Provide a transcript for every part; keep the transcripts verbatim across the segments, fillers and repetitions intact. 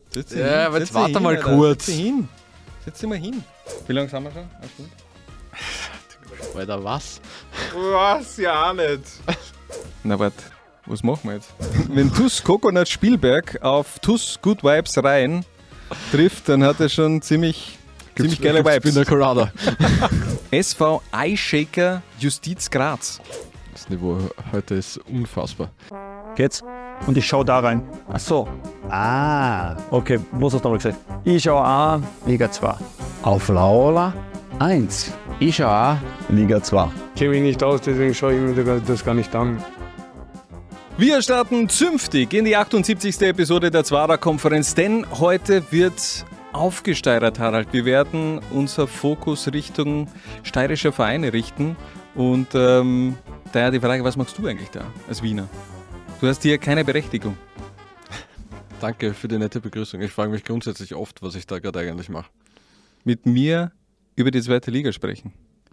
Setz Ja, aber jetzt warte mal Alter. kurz. Setz dich hin. Setz dich mal hin. Wie lange sind wir schon? Eine Stunde? Alter, was? Was? Ja auch nicht. Na warte, was machen wir jetzt? Wenn T U S Coconut Spielberg auf T U S Good Vibes rein trifft, dann hat er schon ziemlich, ziemlich geile Vibes. Pina Colada. S V Eishaker Justiz Graz. Das Niveau heute ist unfassbar. Geht's? Und ich schau da rein. Ach so. Ah. Okay, was hast du nochmal gesagt? Ich schau auch Liga zwei. Auf Laola eins. Ich schau auch Liga zwei. Ich kenne mich nicht aus, deswegen schaue ich mir das gar nicht an. Wir starten zünftig in die achtundsiebzigste Episode der Zwarer-Konferenz, denn heute wird aufgesteigert, Harald. Wir werden unser Fokus Richtung steirischer Vereine richten und ähm, daher die Frage, was machst du eigentlich da als Wiener? Du hast hier keine Berechtigung. Danke für die nette Begrüßung. Ich frage mich grundsätzlich oft, was ich da gerade eigentlich mache. Mit mir über die zweite Liga sprechen.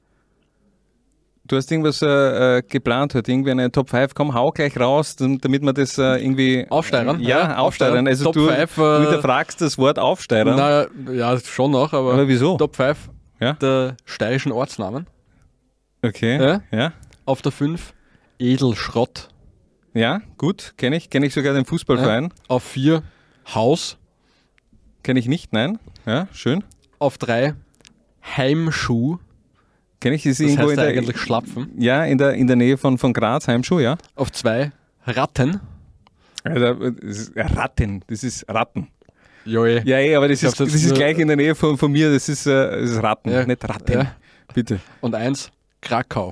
Du hast irgendwas äh, geplant heute, irgendwie eine Top fünf, komm, hau gleich raus, damit wir das äh, irgendwie... Aufsteigern? Ja, ja aufsteigern. Also Top du, fünf, du äh, hinterfragst das Wort aufsteigern. Na, ja, schon noch, aber, aber wieso? Top fünf Ja? der steirischen Ortsnamen. Okay, Ja? ja. Auf der fünf Edelschrott. Ja, gut, kenne ich. Kenne ich sogar den Fußballverein. Ja. Auf vier Haus. Kenne ich nicht, nein. Ja, schön. Auf drei Heimschuh. Kenne ich, das, ist Das irgendwo heißt in der, eigentlich Schlapfen. ja, in der, in der Nähe von, von Graz, Heimschuh, ja. Auf zwei Ratten. Also, das ist Ratten, das ist Ratten. Joe. Ja, eh, aber das, Ich ist, hab's das jetzt ist nur- gleich in der Nähe von, von mir, das ist, äh, das ist Ratten, Ja. nicht Ratten. Ja. Bitte. Und eins Krakau.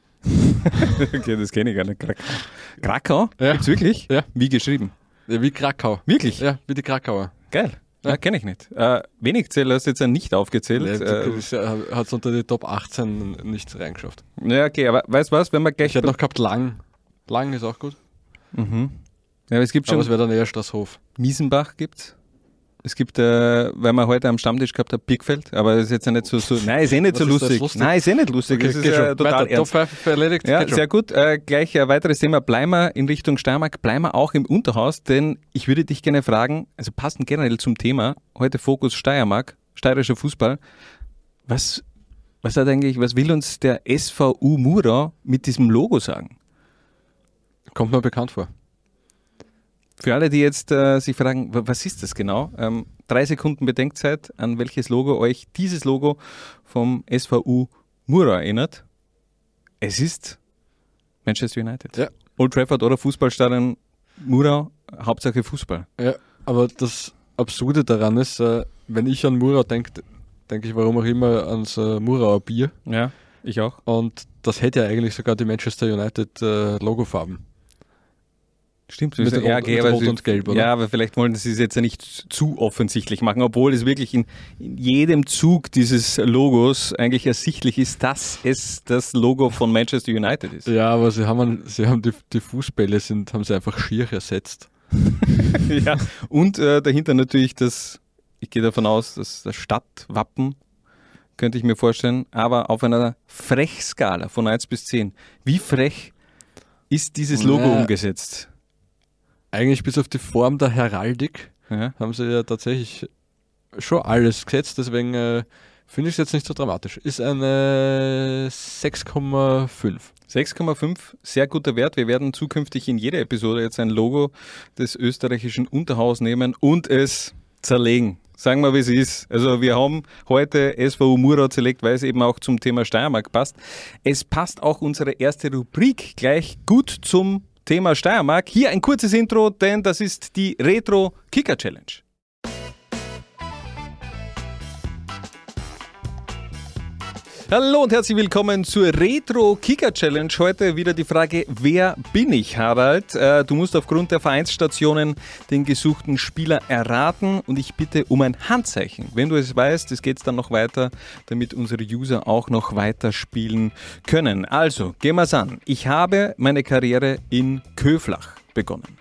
Okay, das kenne ich gar nicht. Krakau. Krakau? Ja. Gibt's wirklich? Ja. Wie geschrieben? Ja, wie Krakau. Wirklich? Ja, wie die Krakauer. Geil. Ja, Ja. kenne ich nicht. Äh, wenig Zähler hast du jetzt ja nicht aufgezählt. Nee, äh, das hat es unter die Top achtzehn nicht reingeschafft. ja, okay, aber weißt du was, wenn wir gleich... Ich hätte noch gehabt Lang. Lang ist auch gut. Mhm. Ja, aber es gibt Aber schon... es wäre dann eher Straßhof. Miesenbach gibt's. Es gibt, äh, weil wir heute am Stammtisch gehabt haben, Birkfeld, aber das ist jetzt ja nicht so, so nein, ist eh nicht Was so ist das lustig. lustig? Nein, ist eh nicht lustig. Okay, das ist geht äh, schon. total Weiter, ernst. Top fünf erledigt. Ja, Geht schon. sehr gut. Äh, gleich ein weiteres Thema. Bleiben wir in Richtung Steiermark, bleiben wir auch im Unterhaus, denn ich würde dich gerne fragen, also passend generell zum Thema, heute Fokus Steiermark, steirischer Fußball. Was, was hat eigentlich, was will uns der S V U Murau mit diesem Logo sagen? Kommt mir bekannt vor. Für alle, die jetzt äh, sich fragen, wa- was ist das genau? Ähm, drei Sekunden Bedenkzeit, an welches Logo euch dieses Logo vom S V U Murau erinnert. Es ist Manchester United. Ja. Old Trafford oder Fußballstadion Murau, Hauptsache Fußball. Ja, aber das Absurde daran ist, äh, wenn ich an Murau denke, denke ich warum auch immer ans äh, Murauer Bier. Ja, ich auch. Und das hätte ja eigentlich sogar die Manchester United äh, Logofarben. Stimmt. Mit ja, Rot- okay, mit aber Rot sie- und Gelb, oder? Ja, aber vielleicht wollen sie es jetzt ja nicht zu offensichtlich machen, obwohl es wirklich in, in jedem Zug dieses Logos eigentlich ersichtlich ist, dass es das Logo von Manchester United ist. Ja, aber sie haben, sie haben die, die Fußbälle sind, haben sie einfach schier ersetzt. Ja, und äh, dahinter natürlich das, ich gehe davon aus, dass das Stadtwappen, könnte ich mir vorstellen, aber auf einer Frechskala von eins bis zehn. Wie frech ist dieses Logo Ja. umgesetzt? Eigentlich bis auf die Form der Heraldik Ja. haben sie ja tatsächlich schon alles gesetzt, deswegen äh, finde ich es jetzt nicht so dramatisch. Ist eine sechs Komma fünf. sechs Komma fünf, sehr guter Wert. Wir werden zukünftig in jeder Episode jetzt ein Logo des österreichischen Unterhaus nehmen und es zerlegen. Sagen wir, wie es ist. Also wir haben heute S V U Murau zerlegt, weil es eben auch zum Thema Steiermark passt. Es passt auch unsere erste Rubrik gleich gut zum Thema Steiermark. Hier ein kurzes Intro, denn das ist die Retro Kicker Challenge. Hallo und herzlich willkommen zur Retro Kicker Challenge. Heute wieder die Frage, wer bin ich, Harald? Äh, du musst aufgrund der Vereinsstationen den gesuchten Spieler erraten und ich bitte um ein Handzeichen. Wenn du es weißt, es geht dann noch weiter, damit unsere User auch noch weiterspielen können. Also, gehen wir's an. Ich habe meine Karriere in Köflach begonnen.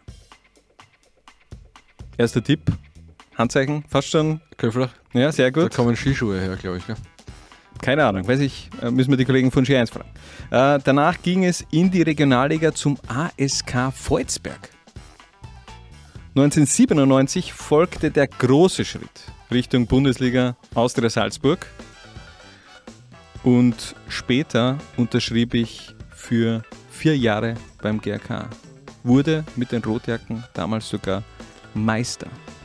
Erster Tipp, Handzeichen, fast schon. Köflach, Ja, sehr da gut. kommen Skischuhe her, glaube ich. Gell? Keine Ahnung, weiß ich, äh, müssen wir die Kollegen von Ski eins fragen. Äh, danach ging es in die Regionalliga zum A S K Volzberg. neunzehnhundertsiebenundneunzig folgte der große Schritt Richtung Bundesliga Austria Salzburg und später unterschrieb ich für vier Jahre beim G R K. Wurde mit den Rotjacken damals sogar Meister.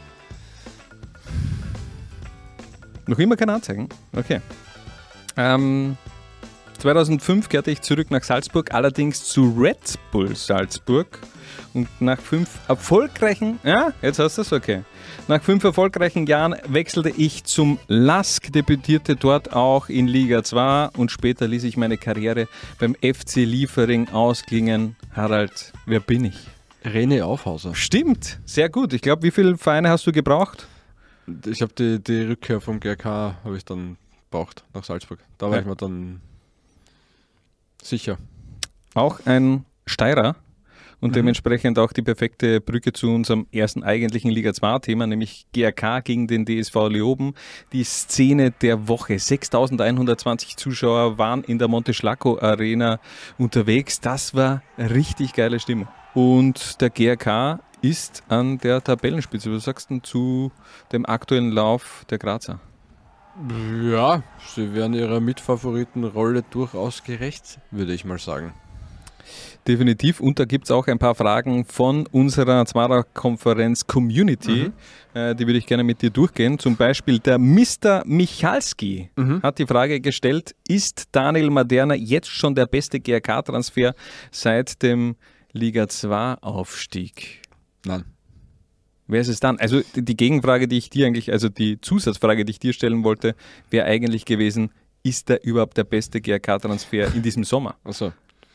Noch immer kein Anzeigen? Okay. Ähm, zweitausendfünf kehrte ich zurück nach Salzburg, allerdings zu Red Bull Salzburg. Und nach fünf erfolgreichen, ja, jetzt hast du es, okay. Nach fünf erfolgreichen Jahren wechselte ich zum L A S K, debütierte dort auch in Liga zwei und später ließ ich meine Karriere beim F C Liefering ausklingen. Harald, wer bin ich? René Aufhauser. Stimmt, sehr gut. Ich glaube, wie viele Vereine hast du gebraucht? Ich habe die, die Rückkehr vom G R K habe ich dann gebraucht nach Salzburg. Da war Ja. ich mir dann sicher. Auch ein Steirer und Mhm. dementsprechend auch die perfekte Brücke zu unserem ersten eigentlichen Liga zwei Thema, nämlich G R K gegen den D S V Leoben. Die Szene der Woche. sechstausendeinhundertzwanzig Zuschauer waren in der Monteschlacco Arena unterwegs. Das war richtig geile Stimmung. Und der G R K ist an der Tabellenspitze. Was sagst du zu dem aktuellen Lauf der Grazer? Ja, sie werden ihrer Mitfavoritenrolle durchaus gerecht, würde ich mal sagen. Definitiv. Und da gibt es auch ein paar Fragen von unserer Zwarer-Konferenz Community. Mhm. Äh, die würde ich gerne mit dir durchgehen. Zum Beispiel der Mister Michalski Mhm. hat die Frage gestellt, ist Daniel Maderna jetzt schon der beste G R K-Transfer seit dem Liga zwei Aufstieg? Nein. Wer ist es dann? Also die die Gegenfrage, die ich dir eigentlich, also die Zusatzfrage, die ich dir stellen wollte, wäre eigentlich gewesen, ist der überhaupt der beste G R K-Transfer in diesem Sommer? Also,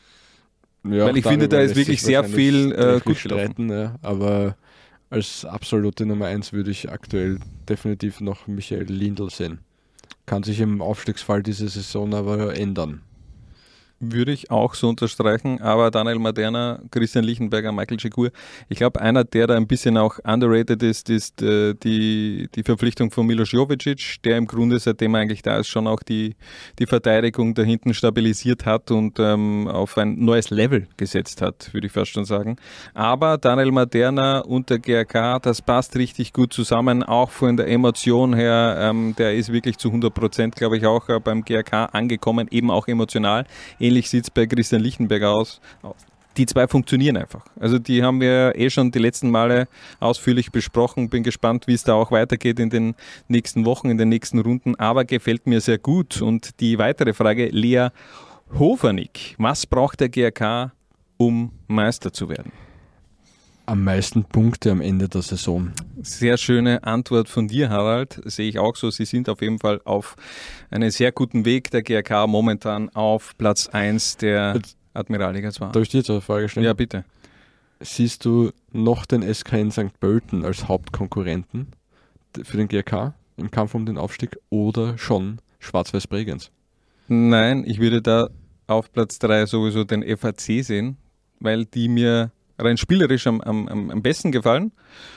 ja, Weil ich finde, da ist wirklich sehr viel äh, gut streiten, ja, aber als absolute Nummer eins würde ich aktuell definitiv noch Michael Lindl sehen. Kann sich im Aufstiegsfall diese Saison aber ändern. Würde ich auch so unterstreichen, aber Daniel Maderna, Christian Liechenberger, Michael Schekur, ich glaube, einer, der da ein bisschen auch underrated ist, ist äh, die, die Verpflichtung von Milos Jovicic, der im Grunde, seitdem er eigentlich da ist, schon auch die, die Verteidigung da hinten stabilisiert hat und ähm, auf ein neues Level gesetzt hat, würde ich fast schon sagen. Aber Daniel Maderna und der G R K, das passt richtig gut zusammen, auch von der Emotion her, ähm, der ist wirklich zu hundert Prozent, glaube ich, auch äh, beim G R K angekommen, eben auch emotional. Ähnlich sieht es bei Christian Liechenberger aus. Die zwei funktionieren einfach. Also die haben wir eh schon die letzten Male ausführlich besprochen. Bin gespannt, wie es da auch weitergeht in den nächsten Wochen, in den nächsten Runden. Aber gefällt mir sehr gut. Und die weitere Frage, Lea Hofernick. Was braucht der G R K, um Meister zu werden? Am meisten Punkte am Ende der Saison. Sehr schöne Antwort von dir, Harald. Sehe ich auch so. Sie sind auf jeden Fall auf einem sehr guten Weg. Der G R K momentan auf Platz eins der Jetzt- Admiralliga zwei. Darf ich dir jetzt eine Frage stellen? Ja, bitte. Siehst du noch den S K N Sankt Pölten als Hauptkonkurrenten für den G R K im Kampf um den Aufstieg oder schon Schwarz-Weiß Bregenz? Nein, ich würde da auf Platz drei sowieso den F A C sehen, weil die mir rein spielerisch am, am, am besten gefallen.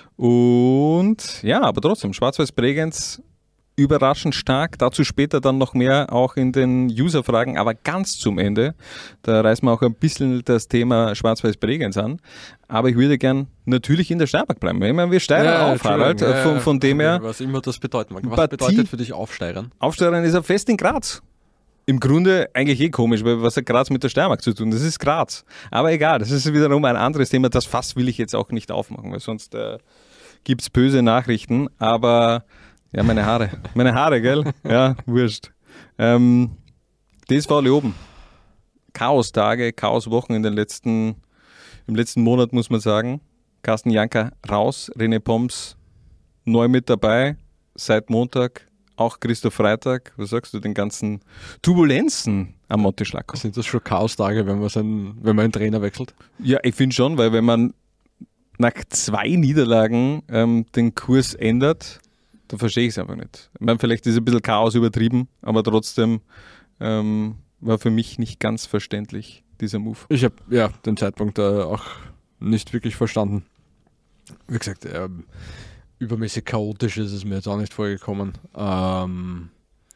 Und ja, aber trotzdem, Schwarz-Weiß Bregenz überraschend stark. Dazu später dann noch mehr auch in den User-Fragen, aber ganz zum Ende. Da reißen wir auch ein bisschen das Thema Schwarz-Weiß Bregenz an. Aber ich würde gern natürlich in der Steiermark bleiben. Ich meine, wir steigern auf, Harald. Entschuldigung, ja, von, von dem her, Was immer das bedeuten mag. Was Partie- bedeutet für dich Aufsteigern? Aufsteigern ist er fest in Graz. Im Grunde eigentlich eh komisch, weil was hat Graz mit der Steiermark zu tun? Das ist Graz. Aber egal, das ist wiederum ein anderes Thema. Das Fass will ich jetzt auch nicht aufmachen, weil sonst äh, gibt es böse Nachrichten. Aber ja, meine Haare. Meine Haare, gell? Ja, wurscht. Ähm, D S V Leoben. Chaos-Tage, Chaos-Wochen in den letzten, im letzten Monat, muss man sagen. Carsten Janka raus, René Poms neu mit dabei, seit Montag. Auch Christoph Freitag, was sagst du, den ganzen Turbulenzen am Monteschlacco? Sind das schon Chaos-Tage, wenn man, seinen, wenn man einen Trainer wechselt? Ja, ich finde schon, weil wenn man nach zwei Niederlagen ähm, den Kurs ändert, dann verstehe ich es einfach nicht. Ich meine, vielleicht ist ein bisschen Chaos übertrieben, aber trotzdem ähm, war für mich nicht ganz verständlich, dieser Move. Ich habe ja den Zeitpunkt äh, auch nicht wirklich verstanden. Wie gesagt, ähm, übermäßig chaotisch ist es mir jetzt auch nicht vorgekommen. Ähm,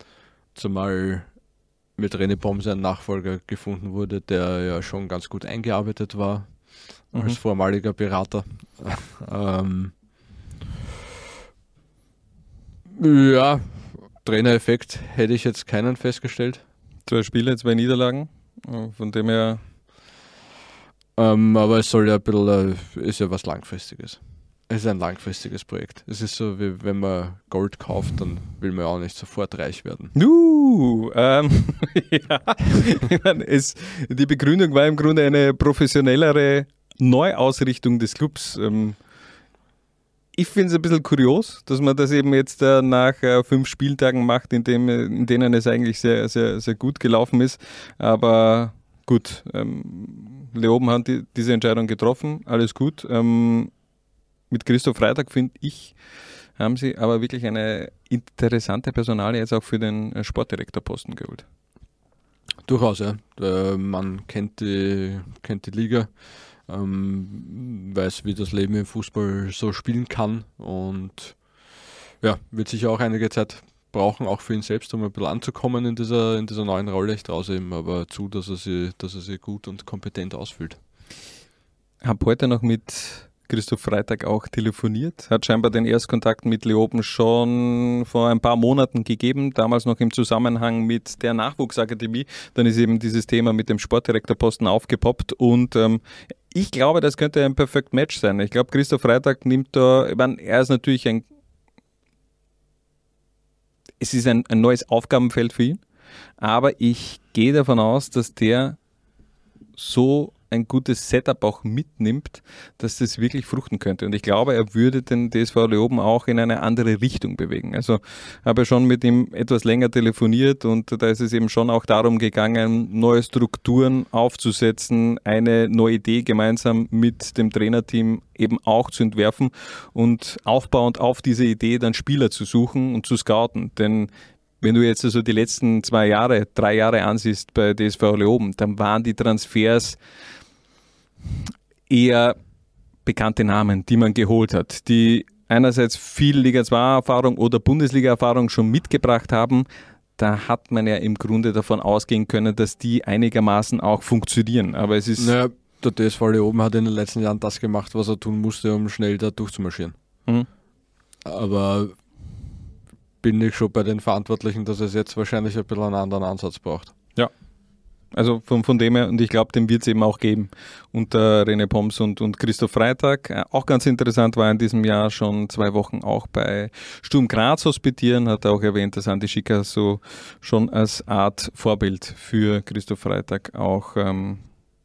zumal mit René Poms ein Nachfolger gefunden wurde, der ja schon ganz gut eingearbeitet war. mhm. als vormaliger Berater. ähm, ja, Trainereffekt hätte ich jetzt keinen festgestellt. Zwei Spiele, zwei Niederlagen, von dem her. Ähm, aber es soll ja ein bisschen, äh, ist ja was Langfristiges. Es ist ein langfristiges Projekt. Es ist so, wie wenn man Gold kauft, dann will man ja auch nicht sofort reich werden. Uh, ähm, ja. Ich meine, es, die Begründung war im Grunde eine professionellere Neuausrichtung des Clubs. Ähm, ich finde es ein bisschen kurios, dass man das eben jetzt äh, nach äh, fünf Spieltagen macht, in, dem, in denen es eigentlich sehr, sehr, sehr gut gelaufen ist. Aber gut, ähm, Leoben hat die, diese Entscheidung getroffen, alles gut. Ähm, mit Christoph Freitag, finde ich, haben sie aber wirklich eine interessante Personalie jetzt auch für den Sportdirektorposten geholt. Durchaus, ja. Der Mann kennt die, kennt die Liga, ähm, weiß, wie das Leben im Fußball so spielen kann und ja, wird sicher auch einige Zeit brauchen, auch für ihn selbst, um ein bisschen anzukommen in dieser, in dieser neuen Rolle. Ich traue ihm aber zu, dass er sie, dass er sie gut und kompetent ausfüllt. Ich habe heute noch mit Christoph Freitag auch telefoniert, hat scheinbar den Erstkontakt mit Leoben schon vor ein paar Monaten gegeben, damals noch im Zusammenhang mit der Nachwuchsakademie. Dann ist eben dieses Thema mit dem Sportdirektorposten aufgepoppt und ähm, ich glaube, das könnte ein Perfect Match sein. Ich glaube, Christoph Freitag nimmt da, ich meine, er ist natürlich ein, es ist ein, ein neues Aufgabenfeld für ihn, aber ich gehe davon aus, dass der so ein gutes Setup auch mitnimmt, dass das wirklich fruchten könnte. Und ich glaube, er würde den D S V Leoben auch in eine andere Richtung bewegen. Also habe schon mit ihm etwas länger telefoniert und da ist es eben schon auch darum gegangen, neue Strukturen aufzusetzen, eine neue Idee gemeinsam mit dem Trainerteam eben auch zu entwerfen und aufbauend auf diese Idee dann Spieler zu suchen und zu scouten. Denn wenn du jetzt also die letzten zwei Jahre, drei Jahre ansiehst bei D S V Leoben, dann waren die Transfers eher bekannte Namen, die man geholt hat, die einerseits viel Liga zwei Erfahrung oder Bundesliga-Erfahrung schon mitgebracht haben. Da hat man ja im Grunde davon ausgehen können, dass die einigermaßen auch funktionieren. Aber es ist... Naja, der D S V Leoben hat in den letzten Jahren das gemacht, was er tun musste, um schnell da durchzumarschieren. Mhm. Aber bin ich schon bei den Verantwortlichen, dass es jetzt wahrscheinlich ein bisschen einen anderen Ansatz braucht. Ja. Also von, von dem her, und ich glaube, den wird es eben auch geben unter René Poms und, und Christoph Freitag. Auch ganz interessant war in diesem Jahr schon zwei Wochen auch bei Sturm Graz hospitieren, hat er auch erwähnt, dass Andi Schicker so schon als Art Vorbild für Christoph Freitag auch, ähm,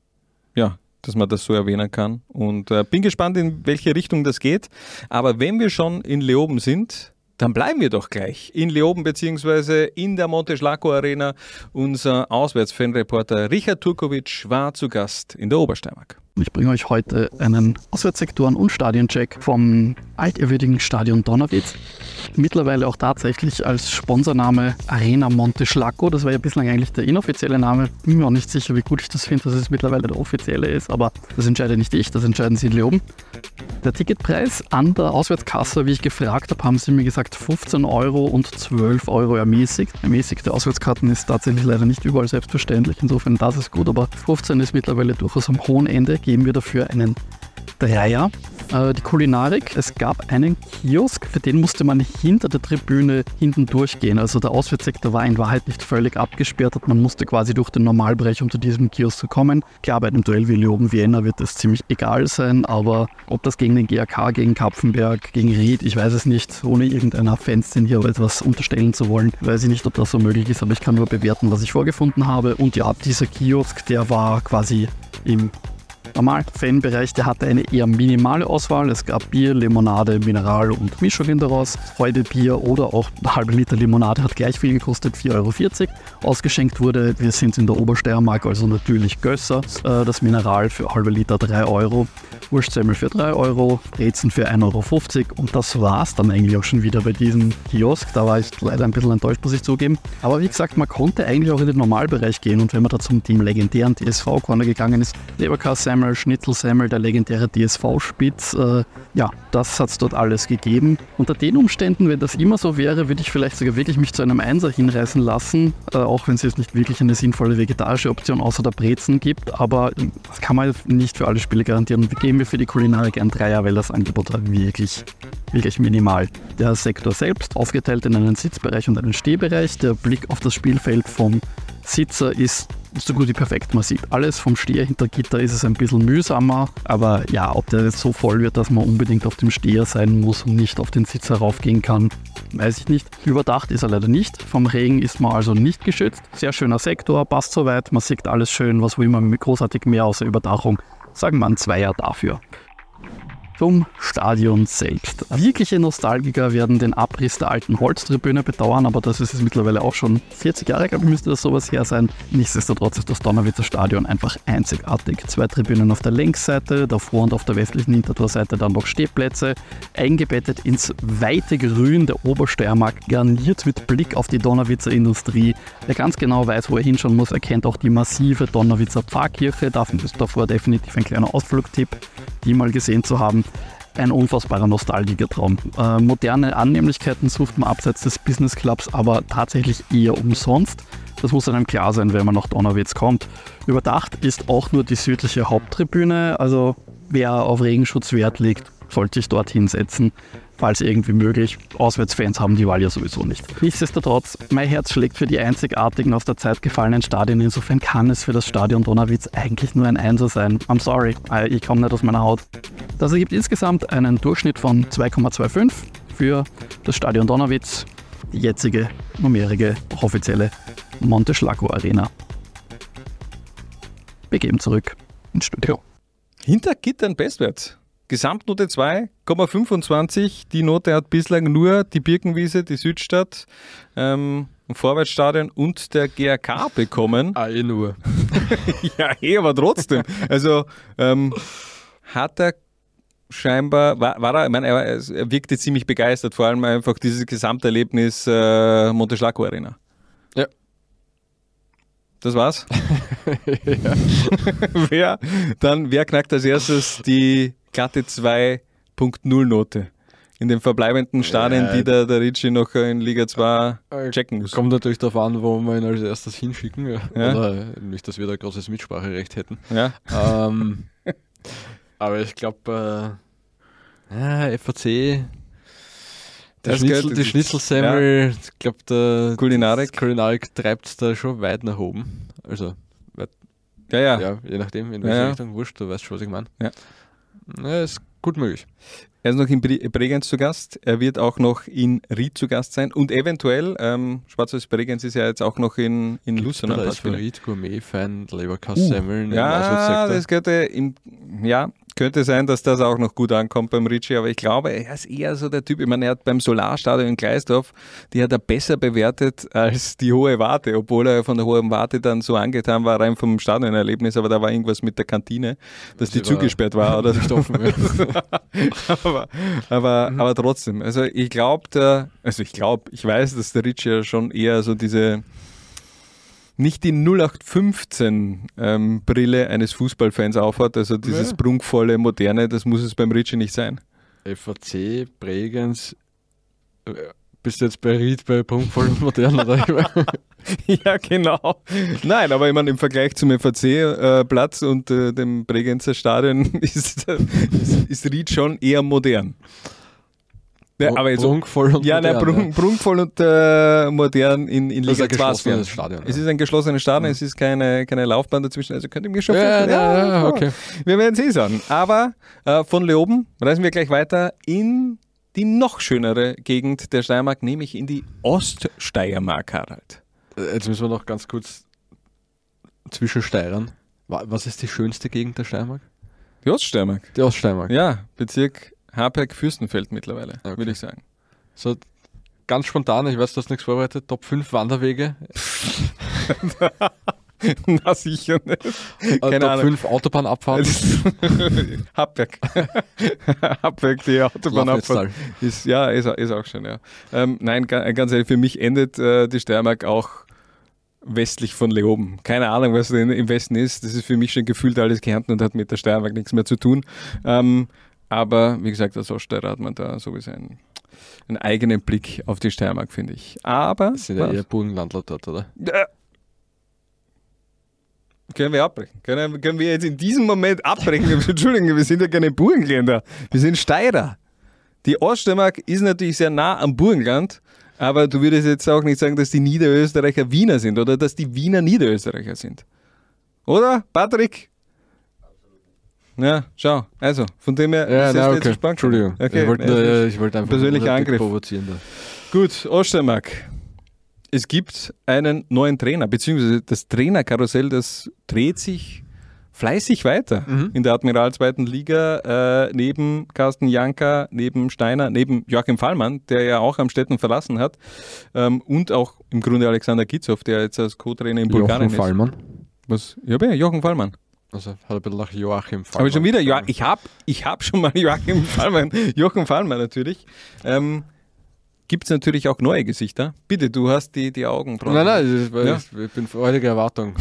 ja, dass man das so erwähnen kann. Und äh, bin gespannt, in welche Richtung das geht. Aber wenn wir schon in Leoben sind, dann bleiben wir doch gleich in Leoben bzw. in der Monteschlaco Arena. Unser Auswärtsfanreporter Richard Turkovic war zu Gast in der Obersteiermark. Ich bringe euch heute einen Auswärtssektoren- und Stadioncheck vom altehrwürdigen Stadion Donnerwitz. Mittlerweile auch tatsächlich als Sponsorname Arena Monteschlaco. Das war ja bislang eigentlich der inoffizielle Name. Bin mir auch nicht sicher, wie gut ich das finde, dass es mittlerweile der offizielle ist, aber das entscheide nicht ich, das entscheiden sie in Leoben. Der Ticketpreis an der Auswärtskasse, wie ich gefragt habe, haben sie mir gesagt fünfzehn Euro und zwölf Euro ermäßigt. Ermäßigte Auswärtskarten ist tatsächlich leider nicht überall selbstverständlich, insofern das ist gut, aber fünfzehn ist mittlerweile durchaus am hohen Ende. Geben wir dafür einen Dreier. Äh, die Kulinarik, es gab einen Kiosk, für den musste man hinter der Tribüne hinten durchgehen. Also der Auswärtssektor war in Wahrheit nicht völlig abgesperrt, man musste quasi durch den Normalbereich, um zu diesem Kiosk zu kommen. Klar, bei einem Duell wie Leoben-Vienna wird das ziemlich egal sein, aber ob das gegen den G A K, gegen Kapfenberg, gegen Ried, ich weiß es nicht, ohne irgendeiner Fanszene hier etwas unterstellen zu wollen, weiß ich nicht, ob das so möglich ist, aber ich kann nur bewerten, was ich vorgefunden habe. Und ja, dieser Kiosk, der war quasi im Normal, Fanbereich, der hatte eine eher minimale Auswahl. Es gab Bier, Limonade, Mineral und Mischungen daraus. Heute Bier oder auch eine halbe Liter Limonade hat gleich viel gekostet, vier Euro vierzig. Ausgeschenkt wurde, wir sind in der Obersteiermark, also natürlich Gösser. Das Mineral für eine halbe Liter drei Euro. Wurstsemmel für drei Euro, Brezen für ein Euro fünfzig und das war's dann eigentlich auch schon wieder bei diesem Kiosk. Da war ich leider ein bisschen enttäuscht, muss ich zugeben. Aber wie gesagt, man konnte eigentlich auch in den Normalbereich gehen und wenn man da zum dem legendären D S V-Corner gegangen ist, Leberkasse Semmel, Schnitzelsemmel, der legendäre D S V-Spitz. Äh, ja, das hat es dort alles gegeben. Unter den Umständen, wenn das immer so wäre, würde ich vielleicht sogar wirklich mich zu einem Einser hinreißen lassen, äh, auch wenn es jetzt nicht wirklich eine sinnvolle vegetarische Option außer der Brezen gibt, aber das kann man nicht für alle Spiele garantieren. Wir geben wir für die Kulinarik ein Dreier, weil das Angebot war wirklich, wirklich minimal. Der Sektor selbst aufgeteilt in einen Sitzbereich und einen Stehbereich. Der Blick auf das Spielfeld vom Sitzer ist so gut wie perfekt. Man sieht alles vom Steher hinter Gitter, ist es ein bisschen mühsamer, aber ja, ob der jetzt so voll wird, dass man unbedingt auf dem Steher sein muss und nicht auf den Sitzer raufgehen kann, weiß ich nicht. Überdacht ist er leider nicht. Vom Regen ist man also nicht geschützt. Sehr schöner Sektor, passt soweit, man sieht alles schön, was will man mit großartig mehr außer Überdachung. Sagen wir ein Zweier dafür. Zum Stadion selbst. Wirkliche Nostalgiker werden den Abriss der alten Holztribüne bedauern, aber das ist es mittlerweile auch schon vierzig Jahre, glaube ich, müsste das sowas her sein. Nichtsdestotrotz ist das Donnerwitzer Stadion einfach einzigartig. Zwei Tribünen auf der Längsseite, davor und auf der westlichen Hintertorseite dann noch Stehplätze, eingebettet ins weite Grün der Obersteiermark, garniert mit Blick auf die Donnerwitzer Industrie. Wer ganz genau weiß, wo er hinschauen muss, erkennt auch die massive Donnerwitzer Pfarrkirche. Dafür ist davor definitiv ein kleiner Ausflugtipp, die mal gesehen zu haben. Ein unfassbarer Nostalgikertraum. Äh, moderne Annehmlichkeiten sucht man abseits des Business Clubs aber tatsächlich eher umsonst. Das muss einem klar sein, wenn man nach Donnerwitz kommt. Überdacht ist auch nur die südliche Haupttribüne, also wer auf Regenschutz Wert legt, sollte sich dort hinsetzen, falls irgendwie möglich. Auswärtsfans haben die Wahl ja sowieso nicht. Nichtsdestotrotz, mein Herz schlägt für die einzigartigen aus der Zeit gefallenen Stadien. Insofern kann es für das Stadion Donnerwitz eigentlich nur ein Einser sein. I'm sorry, ich komme nicht aus meiner Haut. Das ergibt insgesamt einen Durchschnitt von zwei Komma fünfundzwanzig für das Stadion Donnerwitz, die jetzige, numerige, offizielle Monteschlaco Arena. Wir gehen zurück ins Studio. Hinter Gittern bestwärts. Gesamtnote zwei Komma fünfundzwanzig. Die Note hat bislang nur die Birkenwiese, die Südstadt, ähm, Vorwärtsstadion und der G R K bekommen. Ah, eh nur. Ja, eh, aber trotzdem. Also ähm, hat er scheinbar, war, war er, ich meine, er, er wirkte ziemlich begeistert, vor allem einfach dieses Gesamterlebnis äh, Monteschlaco Arena. Ja. Das war's? Ja. wer, dann, wer knackt als erstes die glatte zwei Punkt null Note in den verbleibenden Stadien, ja, die der, der Ricci noch in Liga zwei checken muss? Kommt natürlich darauf an, wo wir ihn als erstes hinschicken. Ja. Ja. Oder nicht, dass wir da großes Mitspracherecht hätten. Ja. Ähm, aber ich glaube, äh, ja, F A C, der Schnitzel, gehört, die Schnitzelsemmel, ja. ich glaube, der Kulinarik. Kulinarik treibt es da schon weit nach oben. Also, weit, Ja, ja. ja, je nachdem, in welche Ja, ja. Richtung, wurscht, du weißt schon, was ich meine. Ja. Ja, ist gut möglich. Er ist noch in Bre- Bregenz zu Gast, er wird auch noch in Ried zu Gast sein und eventuell, ähm, Schwarz-Weiß Bregenz ist ja jetzt auch noch in, in Lucerne. Da ist für Ried Gourmet-Fan, Leberkassemmeln. Uh, ja, das könnte, im, ja, könnte sein, dass das auch noch gut ankommt beim Ricci, aber ich glaube, er ist eher so der Typ, ich meine, er hat beim Solarstadion in Gleisdorf, die hat er besser bewertet als die Hohe Warte, obwohl er von der Hohen Warte dann so angetan war, rein vom Stadionerlebnis, aber da war irgendwas mit der Kantine, dass die war zugesperrt war. Oder nicht offen, ja. aber aber, Mhm. aber trotzdem, also ich glaube, also ich glaube, ich weiß, dass der Ricci ja schon eher so diese nicht die null acht fünfzehn ähm, Brille eines Fußballfans aufhat, also dieses Ja. prunkvolle, moderne, das muss es beim Ricci nicht sein. F A C, Bregenz, äh, bist du jetzt bei Ried bei prunkvoll und modern? Oder? Ja, genau. Nein, aber ich meine, im Vergleich zum F A C-Platz und äh, dem Bregenzer Stadion ist, ist, ist Ried schon eher modern. Ja, aber jetzt, prunkvoll und ja, modern. nein, prunk, prunkvoll und äh, modern in, in Das ist Liga ein zwei. geschlossenes Stadion. Es ist ein geschlossenes Stadion, Mhm. es ist keine, keine Laufbahn dazwischen, also könnte ich mir schon Ja, vorstellen. ja, ja, okay. Wir werden es eh sagen. Aber äh, von Leoben reisen wir gleich weiter in die noch schönere Gegend der Steiermark, nämlich in die Oststeiermark, Harald. Jetzt müssen wir noch ganz kurz zwischensteirern. Wa- Was ist die schönste Gegend der Steiermark? Die Oststeiermark? Die Oststeiermark. Ja, Bezirk Harberg-Fürstenfeld mittlerweile, Okay. würde ich sagen. So ganz spontan, ich weiß, du hast nichts vorbereitet, Top fünf Wanderwege, Na sicher nicht. äh, Keine Top Ahnung. fünf Autobahnabfahrten. Happberg. Happberg, die Autobahnabfahrt. Lafnitztal. Ist, ja, ist, ist auch schön, ja. Ähm, nein, ga- ganz ehrlich, für mich endet äh, die Steiermark auch westlich von Leoben. Keine Ahnung, was denn im Westen ist. Das ist für mich schon gefühlt alles Kärnten und hat mit der Steiermark nichts mehr zu tun. Ähm, aber wie gesagt, als Oststeirer hat man da sowieso einen, einen eigenen Blick auf die Steiermark, finde ich. Aber... Das sind ja eher Burgenlandler dort, oder? Ja. Können wir abbrechen? Können, können wir jetzt in diesem Moment abbrechen? Entschuldigung, wir sind ja keine Burgenländer. Wir sind Steirer. Die Oststeiermark ist natürlich sehr nah am Burgenland, aber du würdest jetzt auch nicht sagen, dass die Niederösterreicher Wiener sind oder dass die Wiener Niederösterreicher sind. Oder, Patrick? Ja, schau. Also, von dem her... Ja, ist nein, jetzt okay. spannend. Entschuldigung. Okay. Ich, wollte, Also, äh, ich wollte einfach persönlicher Angriff. provozieren. Da. Gut, Oststeiermark. Es gibt einen neuen Trainer, beziehungsweise das Trainerkarussell, das dreht sich fleißig weiter Mhm. in der Admiral zweiten Liga, äh, neben Carsten Janka, neben Steiner, neben Joachim Fallmann, der ja auch Amstetten verlassen hat, ähm, und auch im Grunde Alexander Gitzow, der jetzt als Co-Trainer in Bulgarien Joachim Fallmann. ist. Was? Ja, ja, Joachim Fallmann. Also hat ein bisschen nach Joachim Fallmann. Aber schon wieder, ja, ich habe ich hab schon mal Joachim Fallmann, Joachim Fallmann natürlich. Ähm, Gibt es natürlich auch neue Gesichter. Bitte, du hast die, die Augen. Nein, nein, ich, Ja. ich, ich bin freudige Erwartung.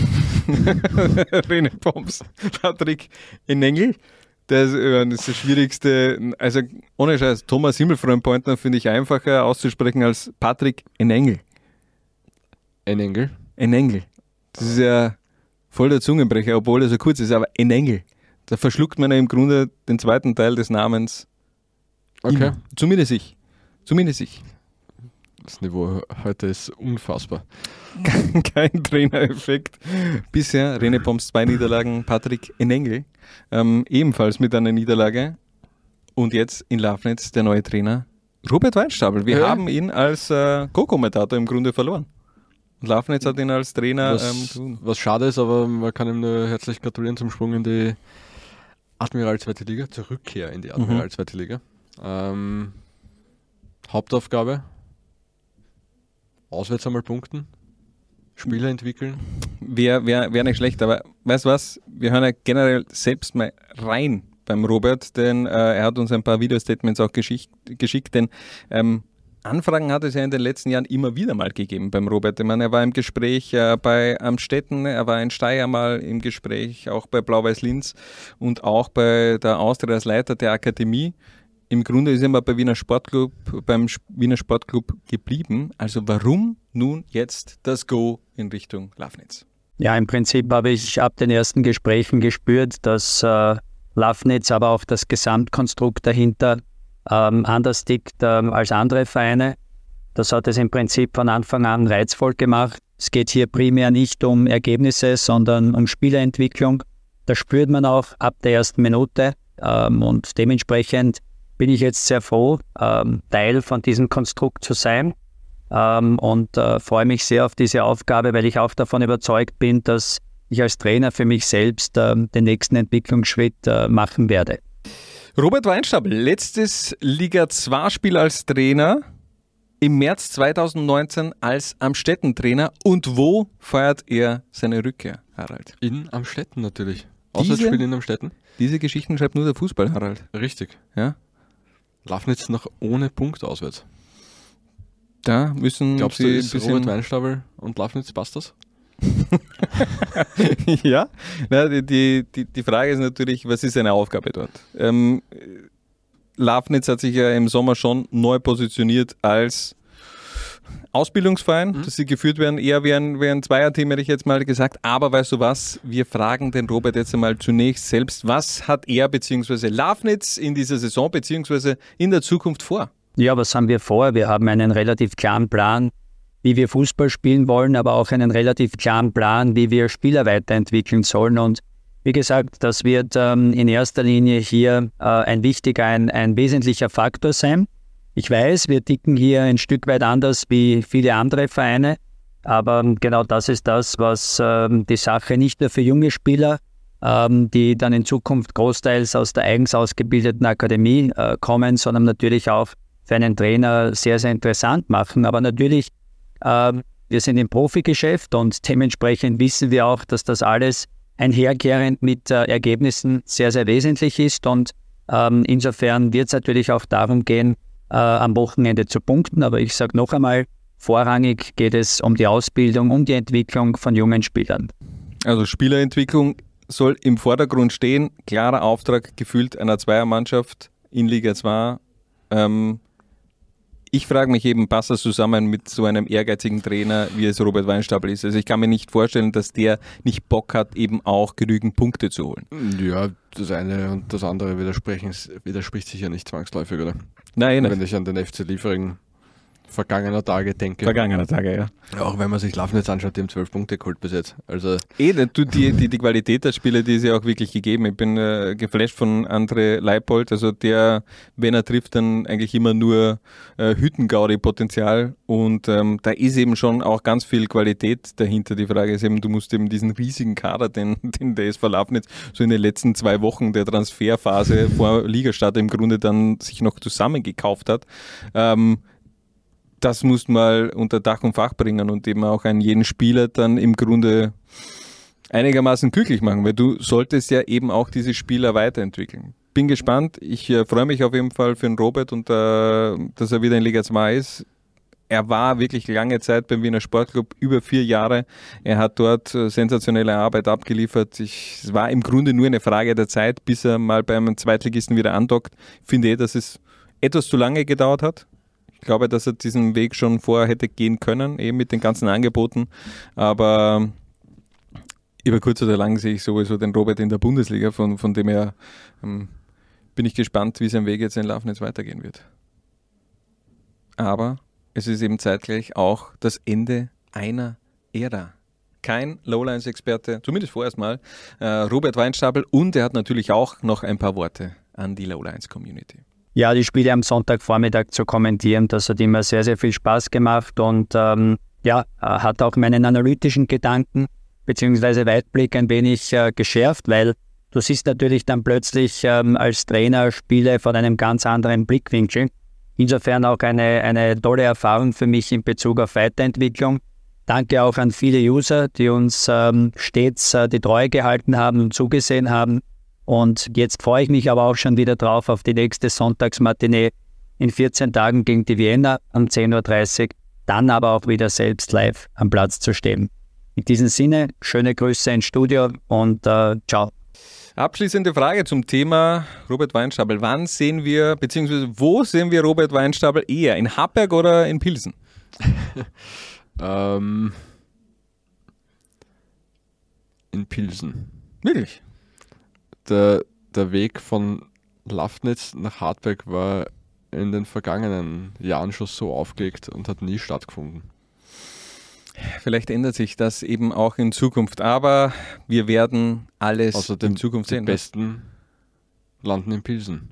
René Poms, Patrick Enengel. Das ist, äh, das ist das Schwierigste. Also ohne Scheiß, Thomas Himmelfreund-Pointner finde ich einfacher auszusprechen als Patrick Enengel. Enengel. Enengel. Das ist ja voll der Zungenbrecher, obwohl er so kurz ist, aber Enengel. Da verschluckt man ja im Grunde den zweiten Teil des Namens. Okay. Immer. Zumindest ich. Zumindest ich. Das Niveau heute ist unfassbar. Kein Trainereffekt. Bisher René Poms zwei Niederlagen, Patrick Enengel ähm, ebenfalls mit einer Niederlage. Und jetzt in Lafnitz der neue Trainer Robert Weinstabel. Wir Ja. haben ihn als äh, Co-Kommentator im Grunde verloren. Und Lafnitz hat ihn als Trainer. Was, Ähm, was schade ist, aber man kann ihm nur herzlich gratulieren zum Sprung in die Admiral zweite Liga, zur Rückkehr in die Admiral Mhm. zweite Liga. Ähm, Hauptaufgabe, auswärts einmal punkten, Spieler entwickeln. Wäre wär, wär nicht schlecht, aber weißt du was? Wir hören ja generell selbst mal rein beim Robert, denn äh, er hat uns ein paar Videostatements auch geschick, geschickt, denn ähm, Anfragen hat es ja in den letzten Jahren immer wieder mal gegeben beim Robert. Ich meine, er war im Gespräch äh, bei Amstetten, er war in Steyr mal im Gespräch, auch bei Blau-Weiß Linz und auch bei der Austria als Leiter der Akademie. Im Grunde ist er mal bei Wiener Sportclub, beim Wiener Sportclub geblieben. Also warum nun jetzt das Go in Richtung Lafnitz? Ja, im Prinzip habe ich ab den ersten Gesprächen gespürt, dass äh, Lafnitz, aber auch das Gesamtkonstrukt dahinter ähm, anders tickt ähm, als andere Vereine. Das hat es im Prinzip von Anfang an reizvoll gemacht. Es geht hier primär nicht um Ergebnisse, sondern um Spielerentwicklung. Das spürt man auch ab der ersten Minute ähm, und dementsprechend bin ich jetzt sehr froh, ähm, Teil von diesem Konstrukt zu sein ähm, und äh, freue mich sehr auf diese Aufgabe, weil ich auch davon überzeugt bin, dass ich als Trainer für mich selbst ähm, den nächsten Entwicklungsschritt äh, machen werde. Robert Weinstabel, letztes Liga zwei Spiel als Trainer, im März zweitausendneunzehn als Amstetten-Trainer. Und wo feiert er seine Rückkehr, Harald? In Amstetten natürlich. Diese- Auswärtsspiel in Amstetten. Diese Geschichten schreibt nur der Fußball, Harald. Richtig. Ja? Lafnitz noch ohne Punkt auswärts. Da müssen Glaubst du, Sie ein ist bisschen... Robert Weinstabel und Lafnitz, passt das? Ja, na, die, die, die, die Frage ist natürlich, was ist seine Aufgabe dort? Ähm, Lafnitz hat sich ja im Sommer schon neu positioniert als Ausbildungsverein, Mhm. dass sie geführt werden, eher wie ein, wie ein Zweierteam, hätte ich jetzt mal gesagt. Aber weißt du was, wir fragen den Robert jetzt einmal zunächst selbst, was hat er bzw. Lafnitz in dieser Saison bzw. in der Zukunft vor? Ja, was haben wir vor? Wir haben einen relativ klaren Plan, wie wir Fußball spielen wollen, aber auch einen relativ klaren Plan, wie wir Spieler weiterentwickeln sollen. Und wie gesagt, das wird ähm, in erster Linie hier äh, ein wichtiger, ein, ein wesentlicher Faktor sein. Ich weiß, wir ticken hier ein Stück weit anders wie viele andere Vereine, aber genau das ist das, was ähm, die Sache nicht nur für junge Spieler, ähm, die dann in Zukunft großteils aus der eigens ausgebildeten Akademie äh, kommen, sondern natürlich auch für einen Trainer sehr, sehr interessant machen. Aber natürlich, ähm, wir sind im Profigeschäft und dementsprechend wissen wir auch, dass das alles einhergehend mit äh, Ergebnissen sehr, sehr wesentlich ist. Und ähm, insofern wird es natürlich auch darum gehen, äh, am Wochenende zu punkten. Aber ich sage noch einmal, Vorrangig geht es um die Ausbildung, um die Entwicklung von jungen Spielern. Also Spielerentwicklung soll im Vordergrund stehen. Klarer Auftrag gefühlt einer Zweiermannschaft in Liga zwei. Ähm, ich frage mich eben, passt das zusammen mit so einem ehrgeizigen Trainer, wie es Robert Weinstapel ist? Also ich kann mir nicht vorstellen, dass der nicht Bock hat, eben auch genügend Punkte zu holen. Ja, das eine und das andere widersprechen, widerspricht sich ja nicht zwangsläufig, oder? Nein, Wenn ich an den F C Liefering vergangener Tage denke. Vergangener Tage, ja. Auch wenn man sich Lafnitz anschaut, die haben zwölf Punkte geholt bis jetzt. Also Eh, du, die, die, die Qualität der Spieler, die ist ja auch wirklich gegeben. Ich bin äh, geflasht von André Leipold, also der, wenn er trifft, dann eigentlich immer nur äh, Hüttengaudi-Potenzial und ähm, da ist eben schon auch ganz viel Qualität dahinter. Die Frage ist eben, du musst eben diesen riesigen Kader, den, den der S V Lafnitz so in den letzten zwei Wochen der Transferphase vor Ligastart im Grunde dann sich noch zusammengekauft hat, ähm, das muss mal unter Dach und Fach bringen und eben auch einen jeden Spieler dann im Grunde einigermaßen glücklich machen, weil du solltest ja eben auch diese Spieler weiterentwickeln. Bin gespannt, ich äh, freue mich auf jeden Fall für den Robert und äh, dass er wieder in Liga zwei ist. Er war wirklich lange Zeit beim Wiener Sportclub, über vier Jahre. Er hat dort äh, sensationelle Arbeit abgeliefert. Ich, es war im Grunde nur eine Frage der Zeit, bis er mal beim Zweitligisten wieder andockt. Ich finde eh, dass es etwas zu lange gedauert hat. Ich glaube, dass er diesen Weg schon vorher hätte gehen können, eben mit den ganzen Angeboten. Aber über kurz oder lang sehe ich sowieso den Robert in der Bundesliga, von, von dem her ähm, bin ich gespannt, wie sein Weg jetzt in Lafnitz weitergehen wird. Aber es ist eben zeitgleich auch das Ende einer Ära. Kein Lowlines-Experte, zumindest vorerst mal, äh, Robert Weinstapel, und er hat natürlich auch noch ein paar Worte an die Lowlines-Community. Ja, die Spiele am Sonntagvormittag zu kommentieren, das hat immer sehr, sehr viel Spaß gemacht und ähm, ja, hat auch meinen analytischen Gedanken bzw. Weitblick ein wenig äh, geschärft, weil du siehst natürlich dann plötzlich ähm, als Trainer Spiele von einem ganz anderen Blickwinkel. Insofern auch eine, eine tolle Erfahrung für mich in Bezug auf Weiterentwicklung. Danke auch an viele User, die uns ähm, stets äh, die Treue gehalten haben und zugesehen haben. Und jetzt freue ich mich aber auch schon wieder drauf auf die nächste Sonntagsmatinee in vierzehn Tagen gegen die Vienna um zehn Uhr dreißig, dann aber auch wieder selbst live am Platz zu stehen. In diesem Sinne, schöne Grüße ins Studio und äh, ciao. Abschließende Frage zum Thema Robert Weinstapel. Wann sehen wir, beziehungsweise wo sehen wir Robert Weinstapel eher? In Hartberg oder in Pilsen? ähm, in Pilsen. Wirklich? Der, der Weg von Lafnitz nach Hartberg war in den vergangenen Jahren schon so aufgelegt und hat nie stattgefunden. Vielleicht ändert sich das eben auch in Zukunft, aber wir werden alles Außerdem in Zukunft die sehen. Die besten landen in Pilsen.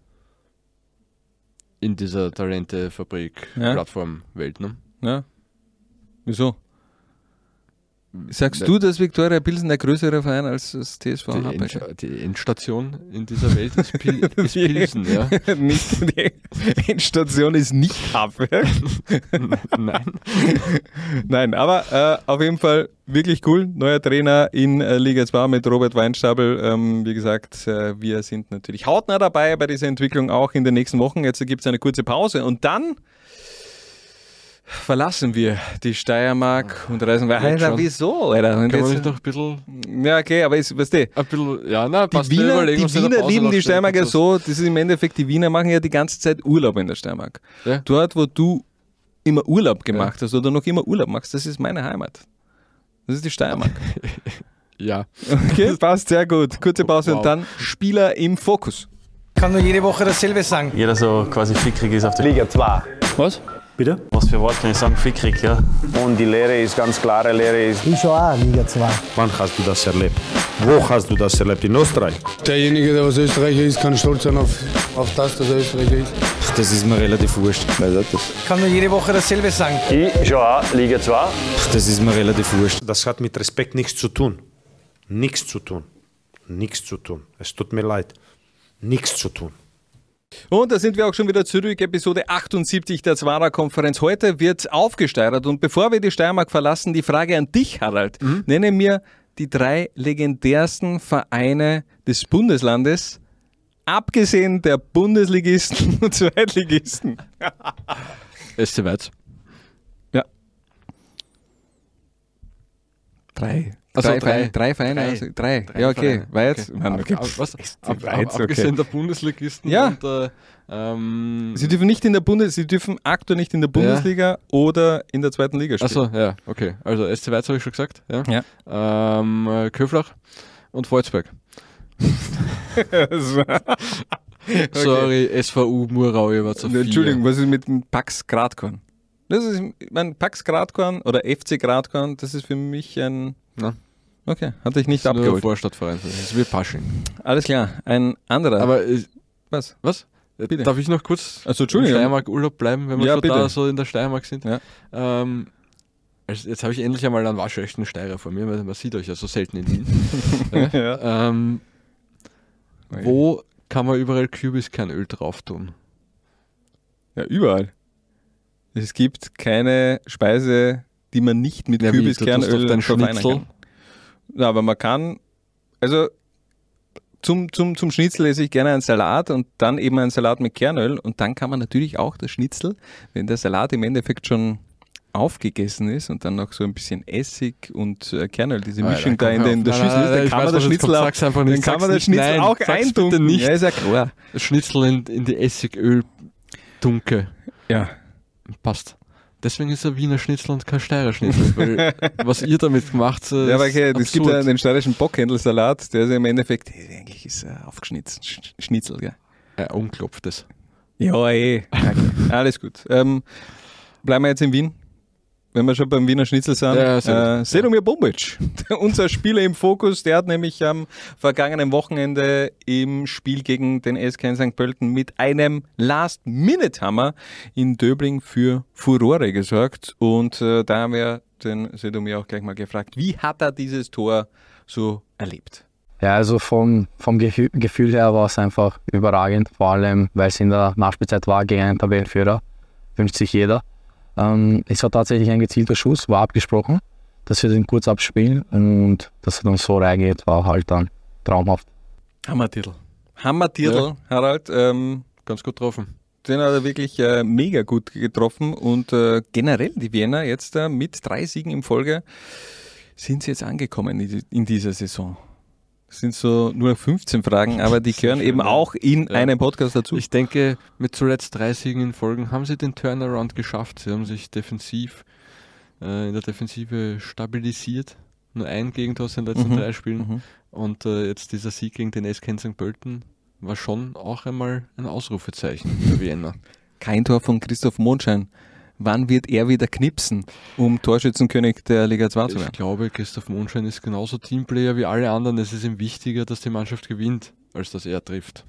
In dieser Talentefabrik-Plattform-Welt, ne? Ja. Wieso? Sagst du, dass Viktoria Pilsen der größere Verein als das T S V die, Hartberg? End, die Endstation in dieser Welt ist, Pil ist Pilsen, ja. Nicht, die Endstation ist nicht Hartberg. Nein. Nein, aber äh, auf jeden Fall wirklich cool. Neuer Trainer in äh, Liga zwei mit Robert Weinstapel. Ähm, wie gesagt, äh, wir sind natürlich hautnah dabei bei dieser Entwicklung auch in den nächsten Wochen. Jetzt gibt es eine kurze Pause und dann verlassen wir die Steiermark und reisen weiter. Alter, wieso? Alter? Und Kann man jetzt, nicht noch ein bisschen... Ja, okay, aber ist, weißt du, Ein bisschen, ja, na, die passt. Wiener, die Wiener lieben die Steiermark ja das so, das ist im Endeffekt, die Wiener machen ja die ganze Zeit Urlaub in der Steiermark. Ja. Dort, wo du immer Urlaub gemacht ja. hast oder noch immer Urlaub machst, das ist meine Heimat. Das ist die Steiermark. Ja. Okay, passt sehr gut. Kurze Pause Wow. und dann Spieler im Fokus. Kann nur jede Woche dasselbe sagen. Jeder so quasi fickrig ist auf der Liga zwei. Was? Bitte? Was für Wort kann ich sagen? Fickrig, ja. Und die Lehre ist ganz klare Lehre ist. Ich schon auch Liga zwei. Wann hast du das erlebt? Wo hast du das erlebt? In Österreich? Derjenige, der was Österreicher ist, kann stolz sein auf, auf das, dass er Österreicher ist. Ach, das ist mir relativ wurscht. Kann nur jede Woche dasselbe sagen. Ich schon auch Liga zwei. Ach, das ist mir relativ wurscht. Das hat mit Respekt nichts zu tun. Nichts zu tun. Nichts zu tun. Es tut mir leid. Nichts zu tun. Und da sind wir auch schon wieder zurück, Episode achtundsiebzig der Zwarer-Konferenz. Heute wird aufgesteuert und bevor wir die Steiermark verlassen, die Frage an dich, Harald. Mhm. Nenne mir die drei legendärsten Vereine des Bundeslandes, abgesehen der Bundesligisten und Zweitligisten. S C Weiz. Ja. Drei. Also drei, drei. Vereine, drei Vereine? Drei. Also drei. Drei Ja, okay. Vereine. Weit. Okay. Mann, okay. Ab, ab, was? Ab, Weit, ab, okay. abgesehen der Bundesligisten. Ja. Und, äh, ähm, Sie dürfen nicht in der Bundes, Sie dürfen aktuell nicht in der Bundesliga ja. oder in der zweiten Liga spielen. Achso, ja, okay. Also S C Weiz habe ich schon gesagt. Ja. ja. Ähm, Köflach und Volzberg. Okay. Sorry, S V U Murau, ihr wart so viel. Entschuldigung, was ist mit dem Pax Gradkorn? Das ist, ich mein, Pax Gradkorn oder F C Gradkorn, das ist für mich ein... Na. Okay, hatte ich nicht das ist abgeholt. Nur Vorstadtverein, das ist wie Pasching. Alles klar, ein anderer. Aber äh, was? Was? Bitte. Darf ich noch kurz also, im Steiermark-Urlaub bleiben, wenn wir ja, schon bitte. da so in der Steiermark sind? Ja. Ähm, also jetzt habe ich endlich einmal einen waschechten Steirer vor mir, weil man sieht euch ja so selten in Wien. ja. Ja. Ähm, wo kann man überall Kürbiskernöl drauf tun? Ja, überall. Es gibt keine Speise, die man nicht mit ja, Kürbiskernöl verfeinern kann. Ja, aber man kann, also zum, zum, zum Schnitzel esse ich gerne einen Salat und dann eben einen Salat mit Kernöl und dann kann man natürlich auch das Schnitzel, wenn der Salat im Endeffekt schon aufgegessen ist und dann noch so ein bisschen Essig und äh, Kernöl, diese Mischung da in, in der Schüssel ist, dann kann man das Schnitzel auch, dann kann man das Schnitzel auch eintunken. Nicht. Ja, ist ja klar. Schnitzel in, in die Essigöl-Dunke. Ja. Passt. Deswegen ist er Wiener Schnitzel und kein Steirer Schnitzel. Weil was ihr damit macht, äh, ja, aber okay, es gibt ja den steirischen Bockhändelsalat, der ist ja im Endeffekt, eigentlich ist er aufgeschnitzt, Schnitzel, gell? Ja, umklopftes. Ja, eh. Okay. Alles gut. Ähm, bleiben wir jetzt in Wien. Wenn wir schon beim Wiener Schnitzel sind, ja, äh, Sedomir Bumbic, unser Spieler im Fokus, der hat nämlich am vergangenen Wochenende im Spiel gegen den S K in Sankt Pölten mit einem Last-Minute-Hammer in Döbling für Furore gesorgt. Und äh, da haben wir den Sedomir auch gleich mal gefragt, wie hat er dieses Tor so erlebt? Ja, also vom, vom Gefühl, Gefühl her war es einfach überragend, vor allem, weil es in der Nachspielzeit war gegen einen Tabellenführer, wünscht sich jeder. Ähm, es war tatsächlich ein gezielter Schuss, war abgesprochen, dass wir den kurz abspielen und dass er dann so reingeht, war halt dann traumhaft. Hammertitel. Hammertitel, ja. Harald. Ähm, Ganz gut getroffen. Den hat er wirklich äh, mega gut getroffen und äh, generell die Wiener jetzt äh, mit drei Siegen in Folge sind sie jetzt angekommen in, in dieser Saison. Das sind so nur fünfzehn Fragen, aber die gehören eben auch in ja. einen Podcast dazu. Ich denke, mit zuletzt drei Siegen in Folge haben sie den Turnaround geschafft. Sie haben sich defensiv äh, in der Defensive stabilisiert. Nur ein Gegentor aus den letzten mhm. drei Spielen. Mhm. Und äh, jetzt dieser Sieg gegen den S K in Sankt Pölten war schon auch einmal ein Ausrufezeichen für Vienna. Kein Tor von Christoph Mondschein. Wann wird er wieder knipsen, um Torschützenkönig der Liga zwei zu werden? Ich glaube, Christoph Mondschein ist genauso Teamplayer wie alle anderen. Es ist ihm wichtiger, dass die Mannschaft gewinnt, als dass er trifft.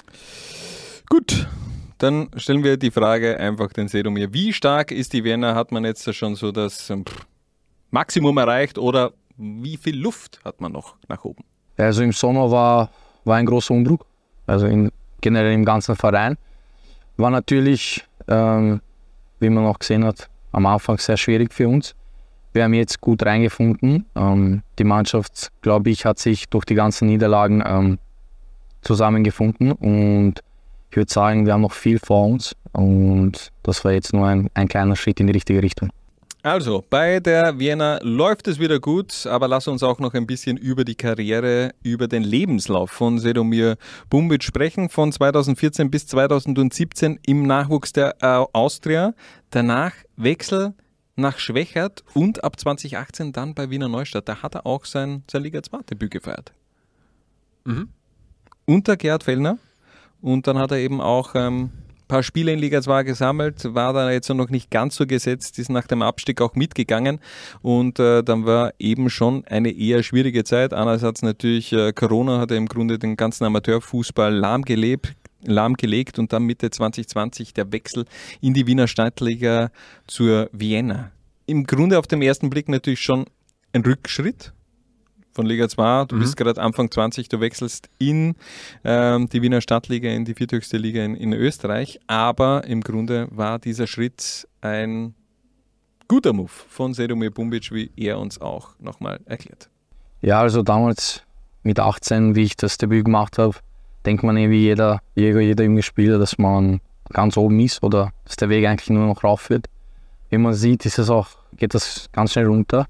Gut, dann stellen wir die Frage einfach den Sedomir. Wie stark ist die Wiener? Hat man jetzt schon so das Maximum erreicht oder wie viel Luft hat man noch nach oben? Also im Sommer war, war ein großer Umbruch, also in, generell im ganzen Verein. War natürlich... Ähm, wie man auch gesehen hat, am Anfang sehr schwierig für uns. Wir haben jetzt gut reingefunden. Ähm, die Mannschaft, glaube ich, hat sich durch die ganzen Niederlagen ähm, zusammengefunden und ich würde sagen, wir haben noch viel vor uns und das war jetzt nur ein, ein kleiner Schritt in die richtige Richtung. Also, bei der Vienna läuft es wieder gut, aber lass uns auch noch ein bisschen über die Karriere, über den Lebenslauf von Sedomir Bumbic sprechen. Von zweitausendvierzehn bis zweitausendsiebzehn im Nachwuchs der äh, Austria. Danach Wechsel nach Schwechat und ab zweitausendachtzehn dann bei Wiener Neustadt. Da hat er auch sein, sein Liga zwei Debüt gefeiert. Mhm. Unter Gerhard Fellner. Und dann hat er eben auch... Ähm, ein paar Spiele in Liga zwei gesammelt, war da jetzt noch nicht ganz so gesetzt, ist nach dem Abstieg auch mitgegangen und äh, dann war eben schon eine eher schwierige Zeit. Einerseits natürlich äh, Corona hat er im Grunde den ganzen Amateurfußball lahmgelebt, lahmgelegt und dann Mitte zwanzig zwanzig der Wechsel in die Wiener Stadtliga zur Vienna. Im Grunde auf den ersten Blick natürlich schon ein Rückschritt von Liga zwei, du mhm. bist gerade Anfang zwanzig, du wechselst in ähm, die Wiener Stadtliga, in die vierthöchste Liga in, in Österreich, aber im Grunde war dieser Schritt ein guter Move von Sedomir Bumbic, wie er uns auch nochmal erklärt. Ja, also damals mit achtzehn, wie ich das Debüt gemacht habe, denkt man eh wie jeder, jeder, jeder junge Spieler, dass man ganz oben ist oder dass der Weg eigentlich nur noch rauf wird. Wie man sieht, ist es auch, geht das ganz schnell runter.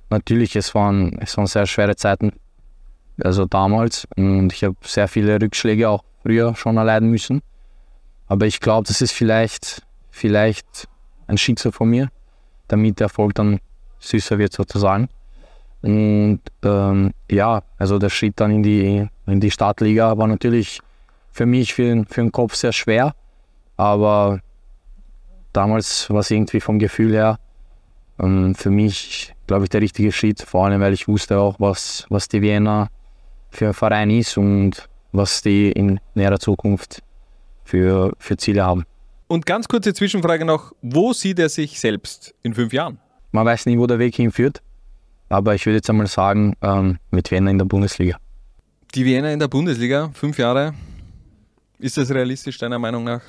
natürlich, es waren, es waren sehr schwere Zeiten, also damals. Und ich habe sehr viele Rückschläge auch früher schon erleiden müssen. Aber ich glaube, das ist vielleicht, vielleicht ein Schicksal von mir, damit der Erfolg dann süßer wird sozusagen. Und ähm, ja, also der Schritt dann in die, in die Startliga war natürlich für mich, für, für den Kopf sehr schwer. Aber damals war es irgendwie vom Gefühl her ähm, für mich, glaube ich, der richtige Schritt. Vor allem, weil ich wusste auch, was, was die Vienna für ein Verein ist und was die in näherer Zukunft für, für Ziele haben. Und ganz kurze Zwischenfrage noch, wo sieht er sich selbst in fünf Jahren? Man weiß nie, wo der Weg hinführt, aber ich würde jetzt einmal sagen, ähm, mit Vienna in der Bundesliga. Die Vienna in der Bundesliga, fünf Jahre, ist das realistisch deiner Meinung nach?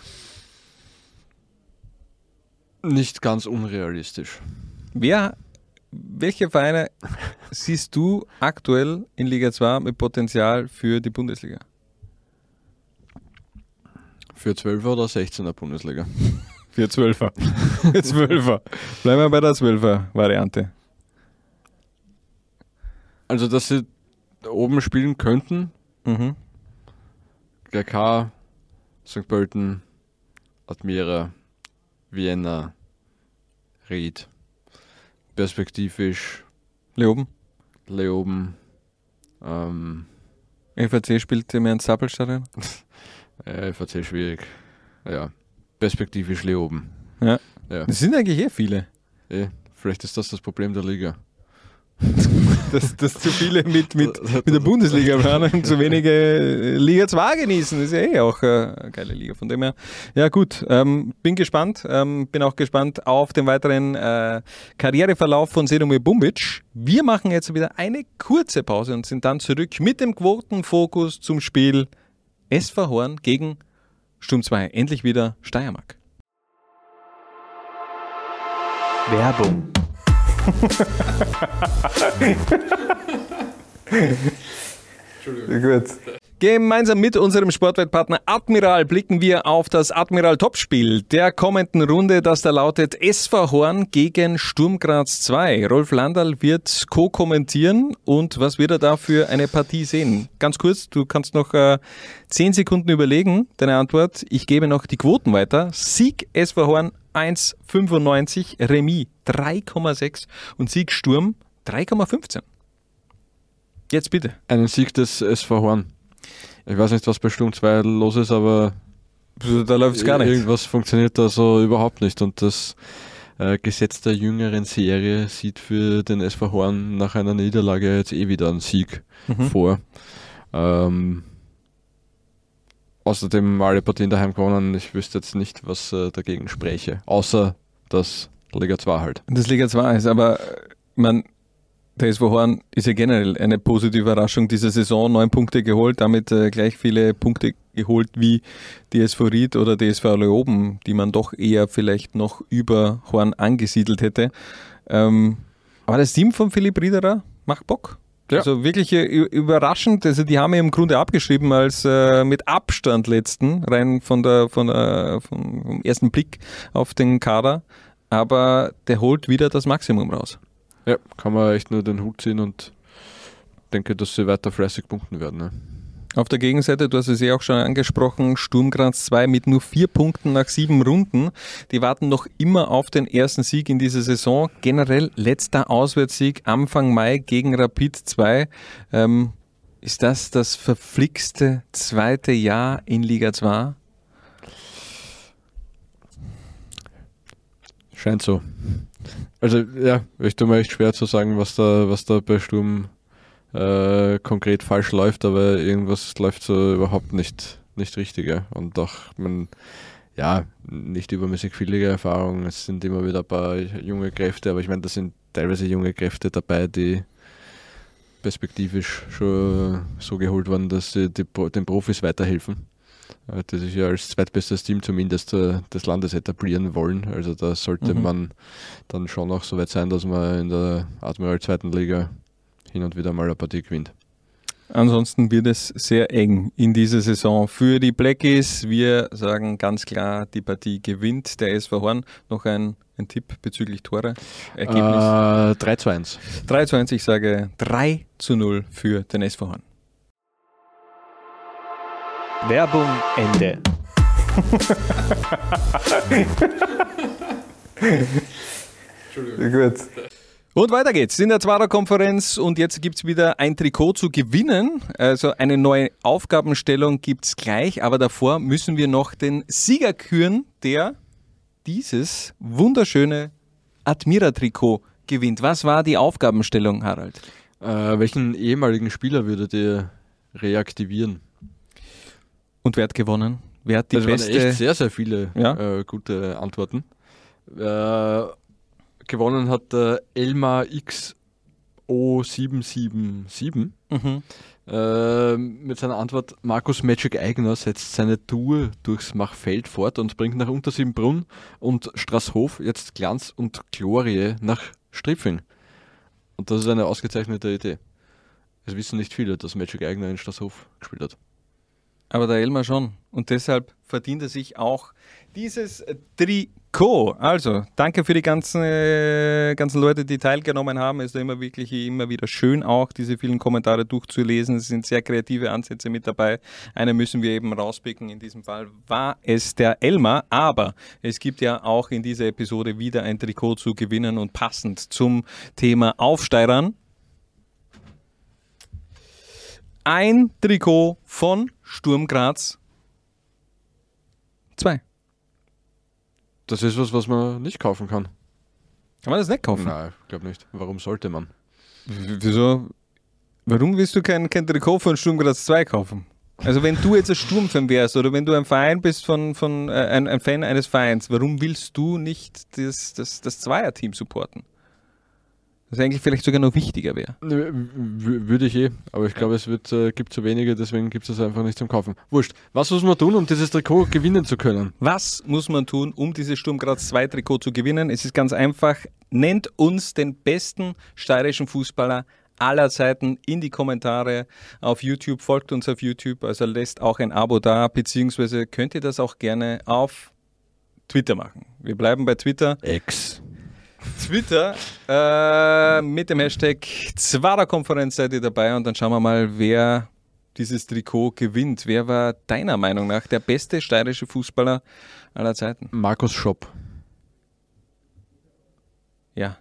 Nicht ganz unrealistisch. Wer, welche Vereine siehst du aktuell in Liga zwei mit Potenzial für die Bundesliga? Für zwölfer oder sechzehner Bundesliga? Für zwölfer. Für zwölfer. Bleiben wir bei der zwölfer-Variante. Also, dass sie oben spielen könnten. Mhm. G K, Sankt Pölten, Admira, Vienna, Ried, perspektivisch Leoben. Leoben. Ähm, F A C spielt mehr ins Zappelstadion. F A C schwierig. Ja, perspektivisch Leoben. Ja. Ja. Das sind eigentlich eh viele. Eh, vielleicht ist das das Problem der Liga. Dass, dass zu viele mit, mit, mit der Bundesliga waren und zu wenige Liga zwei genießen. Das ist ja eh auch eine geile Liga. Von dem her, ja gut, ähm, bin gespannt. Ähm, bin auch gespannt auf den weiteren äh, Karriereverlauf von Sedomir Bumbic. Wir machen jetzt wieder eine kurze Pause und sind dann zurück mit dem Quotenfokus zum Spiel S V Horn gegen Sturm zwei. Endlich wieder Steiermark. Werbung. Gut. Gemeinsam mit unserem Sportwettpartner Admiral blicken wir auf das Admiral-Topspiel der kommenden Runde, das da lautet S V Horn gegen Sturm Graz zwei. Rolf Landerl wird co-kommentieren und was wird er da für eine Partie sehen? Ganz kurz, du kannst noch äh, zehn Sekunden überlegen, deine Antwort. Ich gebe noch die Quoten weiter. Sieg S V Horn eins Komma fünfundneunzig, Remis drei Komma sechs und Sieg Sturm drei Komma fünfzehn. Jetzt bitte. Einen Sieg des S V Horn. Ich weiß nicht, was bei Sturm zwei los ist, aber da läuft es gar nicht. Irgendwas funktioniert da so überhaupt nicht und das äh, Gesetz der jüngeren Serie sieht für den S V Horn nach einer Niederlage jetzt eh wieder einen Sieg mhm. vor. Ähm, außerdem alle Partien daheim gewonnen. Ich wüsste jetzt nicht, was äh, dagegen spräche, außer dass Liga zwei halt. Das Liga zwei ist, aber man der S V Horn ist ja generell eine positive Überraschung dieser Saison. Neun Punkte geholt, damit äh, gleich viele Punkte geholt wie die S V Ried oder die S V Leoben, die man doch eher vielleicht noch über Horn angesiedelt hätte. Ähm, aber das Team von Philipp Riederer macht Bock. Ja. Also wirklich äh, überraschend. Also die haben ja im Grunde abgeschrieben als äh, mit Abstand letzten, rein von der, von der, vom, vom ersten Blick auf den Kader. Aber der holt wieder das Maximum raus. Ja, kann man echt nur den Hut ziehen und denke, dass sie weiter fleißig punkten werden. Ne? Auf der Gegenseite, du hast es ja auch schon angesprochen, Sturm Graz zwei mit nur vier Punkten nach sieben Runden. Die warten noch immer auf den ersten Sieg in dieser Saison. Generell letzter Auswärtssieg Anfang Mai gegen Rapid zwei. Ähm, ist das das verflixte zweite Jahr in Liga zwei? Scheint so. Also ja, ich tue mir echt schwer zu sagen, was da, was da bei Sturm äh, konkret falsch läuft, aber irgendwas läuft so überhaupt nicht, nicht richtig. Ja. Und auch, man, ja, nicht übermäßig viel Erfahrung, es sind immer wieder ein paar junge Kräfte, aber ich meine, da sind teilweise junge Kräfte dabei, die perspektivisch schon so geholt worden, dass sie die, den Profis weiterhelfen. Die sich ja als zweitbestes Team zumindest äh, des Landes etablieren wollen. Also da sollte mhm. man dann schon auch so weit sein, dass man in der Admiral zweiten Liga hin und wieder mal eine Partie gewinnt. Ansonsten wird es sehr eng in dieser Saison für die Blackies. Wir sagen ganz klar, die Partie gewinnt der S V Horn. Noch ein, ein Tipp bezüglich Tore? Ergebnis? Äh, drei zu eins. drei zu eins, ich sage drei zu null für den S V Horn. Werbung Ende. Gut. Und weiter geht's in der Zwarer-Konferenz und jetzt gibt es wieder ein Trikot zu gewinnen. Also eine neue Aufgabenstellung gibt es gleich, aber davor müssen wir noch den Sieger küren, der dieses wunderschöne Admira-Trikot gewinnt. Was war die Aufgabenstellung, Harald? Äh, welchen ehemaligen Spieler würdet ihr reaktivieren? Und wer hat gewonnen? Wer hat die das beste... waren echt sehr, sehr viele ja? äh, gute Antworten. Äh, gewonnen hat äh, Elmar X O sieben sieben sieben mhm. äh, mit seiner Antwort: Markus Magic Eigner setzt seine Tour durchs Machfeld fort und bringt nach Untersiebenbrunn und Straßhof jetzt Glanz und Glorie nach Stripfing. Und das ist eine ausgezeichnete Idee. Es wissen nicht viele, dass Magic Eigner in Straßhof gespielt hat. Aber der Elmar schon. Und deshalb verdient er sich auch dieses Trikot. Also, danke für die ganzen, äh, ganzen Leute, die teilgenommen haben. Es ist immer wirklich immer wieder schön, auch diese vielen Kommentare durchzulesen. Es sind sehr kreative Ansätze mit dabei. Eine müssen wir eben rauspicken. In diesem Fall war es der Elmar. Aber es gibt ja auch in dieser Episode wieder ein Trikot zu gewinnen und passend zum Thema Aufsteirern. Ein Trikot von Sturm Graz zwei. Das ist was, was man nicht kaufen kann. Kann man das nicht kaufen? Nein, ich glaube nicht. Warum sollte man? W- Wieso? Warum willst du kein, kein Trikot von Sturm Graz zwei kaufen? Also wenn du jetzt ein Sturmfan wärst oder wenn du ein Verein bist von, von äh, ein, ein Fan eines Vereins, warum willst du nicht das, das, das Zweierteam supporten? Das eigentlich vielleicht sogar noch wichtiger wäre. W- würde ich eh, aber ich glaube, es wird, äh, gibt zu wenige, deswegen gibt es das einfach nicht zum Kaufen. Wurscht. Was muss man tun, um dieses Trikot gewinnen zu können? Was muss man tun, um dieses Sturm Graz zwei Trikot zu gewinnen? Es ist ganz einfach. Nennt uns den besten steirischen Fußballer aller Zeiten in die Kommentare auf YouTube. Folgt uns auf YouTube, also lässt auch ein Abo da, beziehungsweise könnt ihr das auch gerne auf Twitter machen. Wir bleiben bei Twitter. X. Twitter äh, mit dem Hashtag Zwarer-Konferenz seid ihr dabei und dann schauen wir mal, wer dieses Trikot gewinnt. Wer war deiner Meinung nach der beste steirische Fußballer aller Zeiten? Markus Schopp. Ja.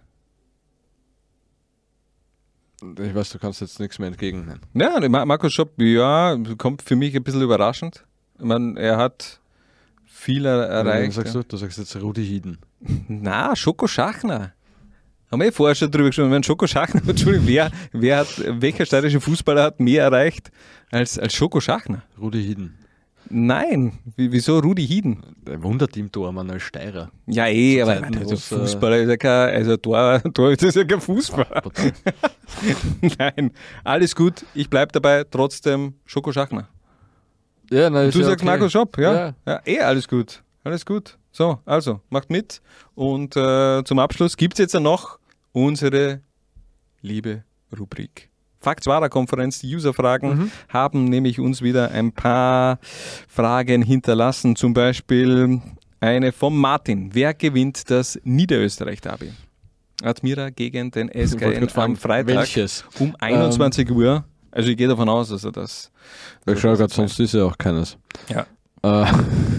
Ich weiß, du kannst jetzt nichts mehr entgegennehmen. Ja, Mar- Markus Schopp, ja, kommt für mich ein bisschen überraschend. Ich meine, er hat viel er- erreicht. Was sagst ja. du? Du sagst jetzt Rudi Hieden. Na, Schoko Schachner. Haben wir eh vorher schon drüber gesprochen. Wenn Schoko Schachner, Entschuldigung, wer, wer hat, welcher steirische Fußballer hat mehr erreicht als, als Schoko Schachner? Rudi Hieden. Nein, Wie, wieso Rudi Hieden? Der Wunderteam-Tormann als Steirer. Ja, eh, Zu aber Zeiten, also wo's, äh, Fußballer ist ja kein, also Tor, Tor ist ja kein Fußballer. Nein, alles gut, ich bleib dabei, trotzdem Schoko Schachner. Ja, nein, ist Du ja sagst okay. Markus Schopp, ja? Ja. ja? Eh, alles gut, alles gut. So, also, macht mit und äh, zum Abschluss gibt es jetzt ja noch unsere liebe Rubrik. Fakt Zwarer-Konferenz, die User-Fragen Mhm. haben nämlich uns wieder ein paar Fragen hinterlassen. Zum Beispiel eine vom Martin. Wer gewinnt das Niederösterreich-Derby? Admira gegen den S Ich K wollte N gerade fragen, am Freitag welches? um einundzwanzig Uhr. Also ich gehe davon aus, dass er das... Ich schaue gerade, sonst ist ja auch keines. Ja. Äh,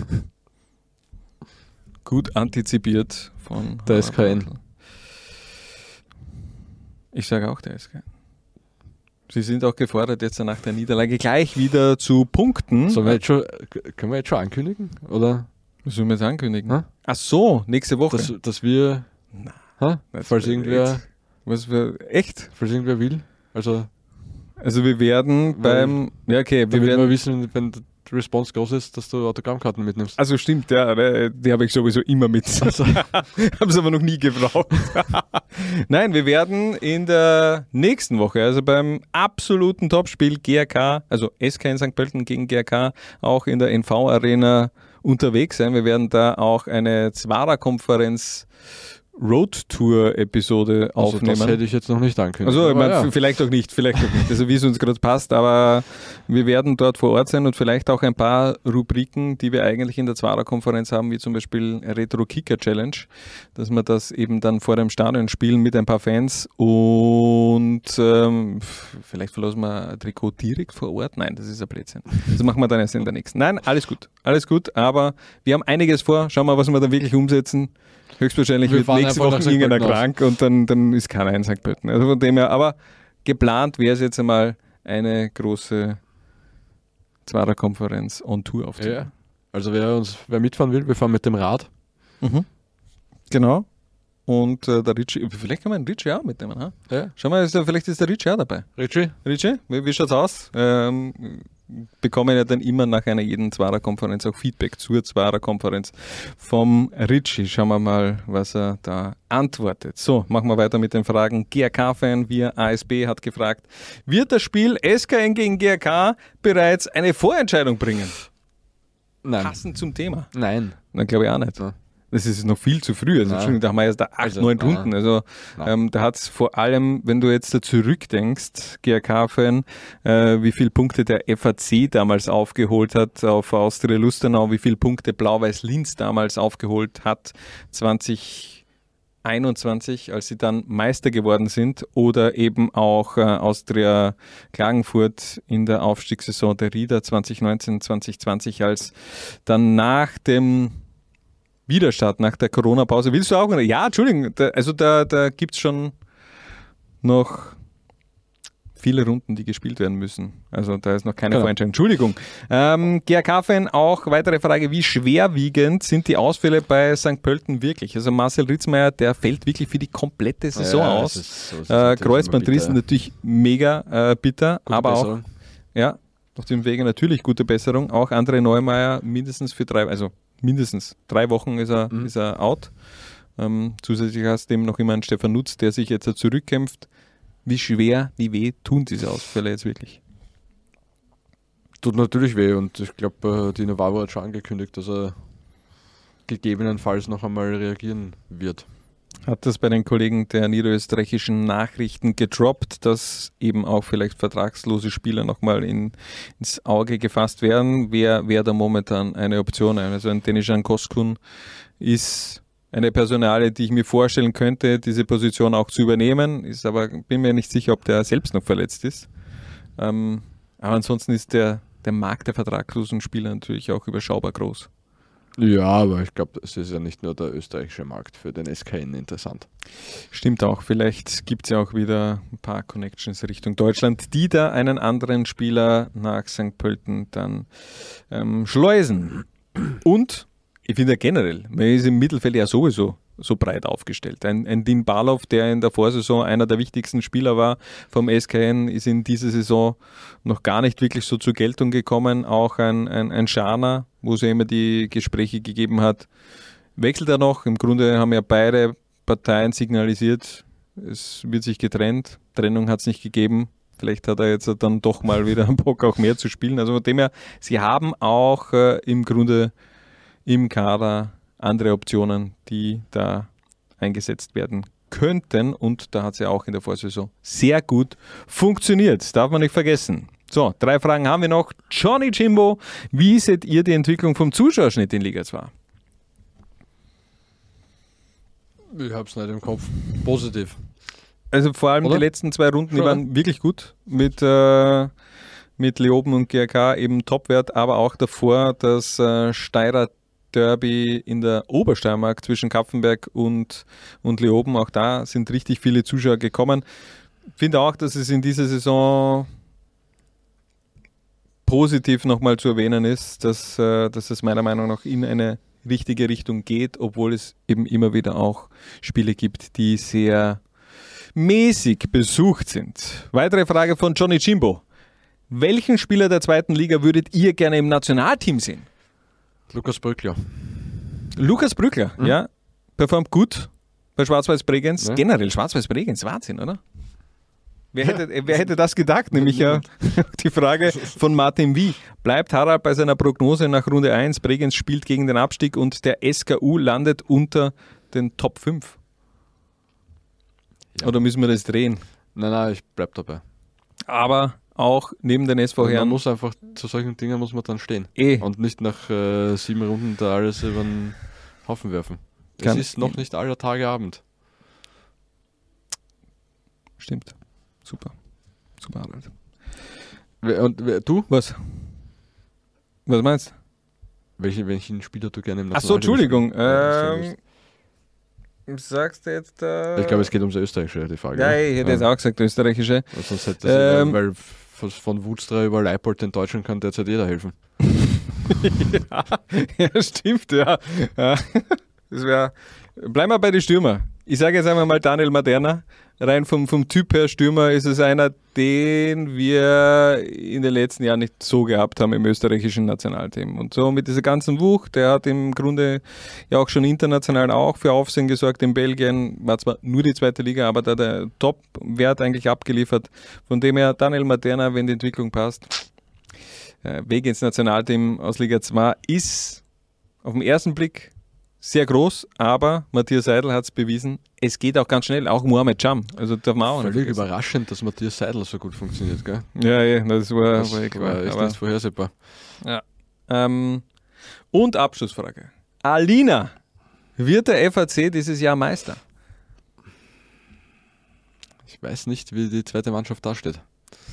Gut antizipiert von... Der S K N. Ich sage auch der S K N. Sie sind auch gefordert, jetzt nach der Niederlage gleich wieder zu punkten. Sollen wir jetzt schon, können wir jetzt schon ankündigen? Oder? Was sollen wir jetzt ankündigen? Hä? Ach so, nächste Woche. Dass, dass wir, hä? Das falls wird irgendwer, echt. Was für, echt? falls irgendwer will, also Also wir werden beim... Ja, okay, wir damit werden... wir wissen, wenn die Response groß ist, dass du Autogrammkarten mitnimmst. Also stimmt, ja, ne, die habe ich sowieso immer mit. Also. Habe es aber noch nie gebraucht. Nein, wir werden in der nächsten Woche, also beim absoluten Topspiel G R K, also S K in Sankt Pölten gegen G R K, auch in der N V-Arena unterwegs sein. Wir werden da auch eine Zwarer-Konferenz Road-Tour-Episode Also aufnehmen. das hätte ich jetzt noch nicht angekündigt. Also ich Aber mein, ja. vielleicht auch nicht, vielleicht auch nicht. Also wie es uns gerade passt, aber wir werden dort vor Ort sein und vielleicht auch ein paar Rubriken, die wir eigentlich in der Zwarer-Konferenz haben, wie zum Beispiel Retro-Kicker-Challenge, dass wir das eben dann vor dem Stadion spielen mit ein paar Fans und ähm, vielleicht verlosen wir ein Trikot direkt vor Ort. Nein, das ist ein Blödsinn. Das machen wir dann erst in der nächsten. Nein, alles gut, alles gut, aber wir haben einiges vor. Schauen wir, was wir dann wirklich umsetzen. Höchstwahrscheinlich Wir wird fahren nächste einfach Woche nach Sankt irgendeiner Pölten krank und dann, dann ist keiner in Sankt Pölten. Also von dem her, aber geplant wäre es jetzt einmal eine große Zwarer-Konferenz on Tour aufzunehmen. Ja. Also wer uns, wer mitfahren will, wir fahren mit dem Rad. Mhm. Genau. Und äh, der Ritchie, vielleicht kann man den Ritchie auch mitnehmen. Ha? Ja. Schau mal, ist der, vielleicht ist der Ritchie auch dabei. Ritchie? Ritchie, wie, wie schaut's aus? Ähm, bekommen ja dann immer nach einer jeden Zwarer-Konferenz auch Feedback zur Zwarer-Konferenz vom Ritchie. Schauen wir mal, was er da antwortet. So, machen wir weiter mit den Fragen. G R K-Fan via A S B hat gefragt, wird das Spiel S K N gegen G R K bereits eine Vorentscheidung bringen? Nein. Passend zum Thema. Nein. Dann glaube ich auch nicht. Ja. Das ist noch viel zu früh. Also, Entschuldigung, da haben wir erst da acht, Also, neun nein. Runden. Also ähm, da hat es vor allem, wenn du jetzt da zurückdenkst, G R K-Fan, äh, wie viele Punkte der F A C damals aufgeholt hat auf Austria Lustenau, wie viele Punkte Blau-Weiß-Linz damals aufgeholt hat, zwanzig einundzwanzig, als sie dann Meister geworden sind, oder eben auch äh, Austria Klagenfurt in der Aufstiegssaison der Rieder zwanzig neunzehn, zwanzig zwanzig, als dann nach dem Widerstart, nach der Corona-Pause. Willst du auch? Ja, Entschuldigung, da, also da, da gibt es schon noch viele Runden, die gespielt werden müssen. Also da ist noch keine Genau. Vorentscheidung. Entschuldigung. Ähm, G R K-Fan, auch weitere Frage, wie schwerwiegend sind die Ausfälle bei Sankt Pölten wirklich? Also Marcel Ritzmeier, der fällt wirklich für die komplette Saison Ja, aus. das ist- so ist äh, natürlich Kreuzbandriss immer bitter. natürlich mega äh, bitter, Gute aber Besserung. auch ja, auf dem Wege natürlich gute Besserung. Auch André Neumeier mindestens für drei, also mindestens drei Wochen ist er, Mhm. ist er out. Ähm, zusätzlich hast du eben noch immer einen Stefan Nutz, der sich jetzt zurückkämpft. Wie schwer, wie weh tun diese Ausfälle jetzt wirklich? Tut natürlich weh und ich glaube, die Navarro hat schon angekündigt, dass er gegebenenfalls noch einmal reagieren wird. Hat das bei den Kollegen der niederösterreichischen Nachrichten gedroppt, dass eben auch vielleicht vertragslose Spieler nochmal in, ins Auge gefasst werden? Wer wäre da momentan eine Option? Also ein Denishan Koskun ist eine Personalie, die ich mir vorstellen könnte, diese Position auch zu übernehmen, ist aber, bin mir nicht sicher, ob der selbst noch verletzt ist. Ähm, aber ansonsten ist der, der Markt der vertragslosen Spieler natürlich auch überschaubar groß. Ja, aber ich glaube, es ist ja nicht nur der österreichische Markt für den S K N interessant. Stimmt auch, vielleicht gibt es ja auch wieder ein paar Connections Richtung Deutschland, die da einen anderen Spieler nach Sankt Pölten dann ähm, schleusen. Und ich finde ja generell, man ist im Mittelfeld ja sowieso so breit aufgestellt. Ein, ein Dean Barlow, der in der Vorsaison einer der wichtigsten Spieler war vom S K N, ist in dieser Saison noch gar nicht wirklich so zur Geltung gekommen. Auch ein, ein, ein Scharner, wo es ja immer die Gespräche gegeben hat, wechselt er noch. Im Grunde haben ja beide Parteien signalisiert, es wird sich getrennt. Trennung hat es nicht gegeben. Vielleicht hat er jetzt dann doch mal wieder Bock, auch mehr zu spielen. Also von dem her, sie haben auch äh, im Grunde im Kader andere Optionen, die da eingesetzt werden könnten. Und da hat es ja auch in der Vorsaison sehr gut funktioniert. Das darf man nicht vergessen. So, drei Fragen haben wir noch. Johnny Jimbo, wie seht ihr die Entwicklung vom Zuschauerschnitt in Liga zwei? Ich habe es nicht im Kopf. Positiv. Also vor allem Oder? die letzten zwei Runden, die Schon, waren wirklich gut. Mit, äh, mit Leoben und G R K eben Topwert, aber auch davor das äh, Steirer Derby in der Obersteiermark zwischen Kapfenberg und, und Leoben. Auch da sind richtig viele Zuschauer gekommen. Ich finde auch, dass es in dieser Saison positiv nochmal zu erwähnen ist, dass, äh, dass es meiner Meinung nach in eine richtige Richtung geht, obwohl es eben immer wieder auch Spiele gibt, die sehr mäßig besucht sind. Weitere Frage von Johnny Jimbo. Welchen Spieler der zweiten Liga würdet ihr gerne im Nationalteam sehen? Lukas Brückler. Lukas Brückler, Mhm. ja, performt gut bei Schwarz-Weiß Bregenz. Ja. Generell Schwarz-Weiß Bregenz, Wahnsinn, oder? Wer hätte, wer hätte das gedacht? Nämlich ja die Frage von Martin Wie. Bleibt Harald bei seiner Prognose nach Runde eins? Bregenz spielt gegen den Abstieg und der S K U landet unter den Top fünf. Oder müssen wir das drehen? Nein, nein, ich bleib dabei. Aber auch neben den S V Man Herren. muss einfach, zu solchen Dingen muss man dann stehen. Eh. Und nicht nach äh, sieben Runden da alles über den Haufen werfen. Kann- es ist noch nicht aller Tage Abend. Stimmt. Super. Super Arbeit. Wer- Und wer, du? Was? Was meinst du? Welchen, welchen Spieler du gerne im Ach so, Nationalteam Entschuldigung. spielen- ja, Ähm, sagst du jetzt da? Ich glaube, es geht ums Österreichische, die Frage. Ja, oder? ich hätte jetzt auch gesagt, österreichische. Weil sonst hätte das, Ähm, weil von, von Wudstra über Leipold den Deutschen kann derzeit jeder helfen. ja, ja, stimmt, ja. ja. Das wär, bleiben wir bei den Stürmer. Ich sage jetzt einmal mal Daniel Maderna. Rein vom, vom Typ her Stürmer ist es einer, den wir in den letzten Jahren nicht so gehabt haben im österreichischen Nationalteam. Und so mit dieser ganzen Wucht, der hat im Grunde ja auch schon international auch für Aufsehen gesorgt. In Belgien war zwar nur die zweite Liga, aber da der Top-Wert eigentlich abgeliefert. Von dem her Daniel Maderna, wenn die Entwicklung passt, äh, Weg ins Nationalteam aus Liga zwei ist auf den ersten Blick sehr groß, aber Matthias Seidel hat es bewiesen, es geht auch ganz schnell, auch Mohamed Cham. Also darf man auch nicht Völlig vergessen. überraschend, dass Matthias Seidel so gut funktioniert, gell? Ja, ja, das war, Das war, war, klar, echt aber- nicht vorhersehbar. Ja. Ähm, und Abschlussfrage. Alina, wird der F A C dieses Jahr Meister? Ich weiß nicht, wie die zweite Mannschaft dasteht.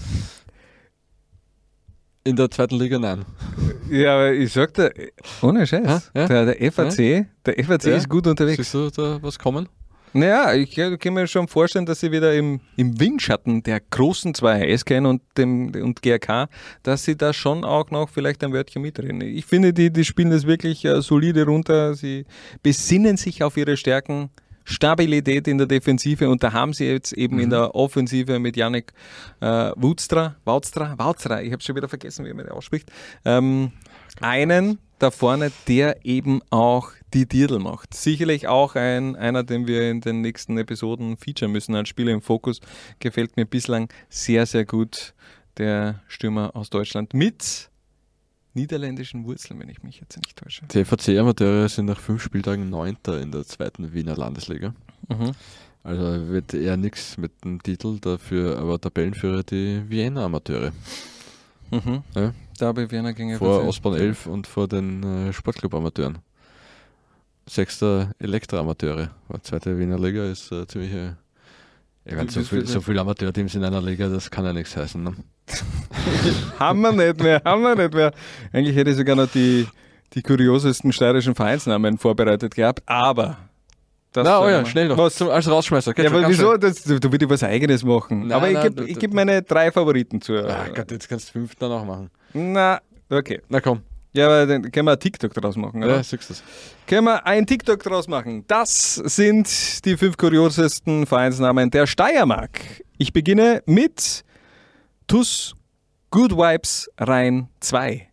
In der zweiten Liga, nein. Ja, aber ich sag dir, ohne Scheiß, Ja? der, der F A C, der F A C Ja? ist gut unterwegs. Siehst du da was kommen? Naja, ich kann kann mir schon vorstellen, dass sie wieder im, im Windschatten der großen zwei H S K und, dem, und G R K, dass sie da schon auch noch vielleicht ein Wörtchen mitreden. Ich finde, die, die spielen das wirklich äh, solide runter. Sie besinnen sich auf ihre Stärken. Stabilität in der Defensive und da haben sie jetzt eben Mhm. in der Offensive mit Yannick äh, Wudstra, Woudstra, Woudstra, ich habe schon wieder vergessen, wie man das ausspricht, ähm, einen da vorne, der eben auch die Dirndl macht. Sicherlich auch ein, einer, den wir in den nächsten Episoden featuren müssen als Spieler im Fokus. Gefällt mir bislang sehr, sehr gut, der Stürmer aus Deutschland mit niederländischen Wurzeln, wenn ich mich jetzt nicht täusche. Die F A C-Amateure sind nach fünf Spieltagen Neunter in der zweiten Wiener Landesliga. Mhm. Also wird eher nichts mit dem Titel, dafür aber Tabellenführer die Wiener Amateure. Mhm. Ja? Derby Wiener gegen F A C. Vor Ostbahn elf und vor den äh, Sportclub-Amateuren. Sechster Elektra-Amateure. Aber zweite Wiener Liga ist äh, ziemlich. Äh, ich mein, so, viel, so viele Amateurteams in einer Liga, das kann ja nichts heißen. Ne? haben wir nicht mehr, haben wir nicht mehr. Eigentlich hätte ich sogar noch die, die kuriosesten steirischen Vereinsnamen vorbereitet gehabt, aber. Das Na, oh sagen ja, wir. schnell noch. Was? Zum, als Rausschmeißer. Geht Ja, schon, aber ganz wieso? schnell. Das, du, du willst was Eigenes machen. Nein, aber ich nein, gebe du- ich du- geb meine drei Favoriten zu. Ah Gott, jetzt kannst du fünf dann auch machen. Na, okay. Na komm. Ja, aber dann können wir ein TikTok draus machen, oder? Ja, siehst du das. Können wir ein TikTok draus machen. Das sind die fünf kuriosesten Vereinsnamen der Steiermark. Ich beginne mit T U S Good Vibes Rhein zwei.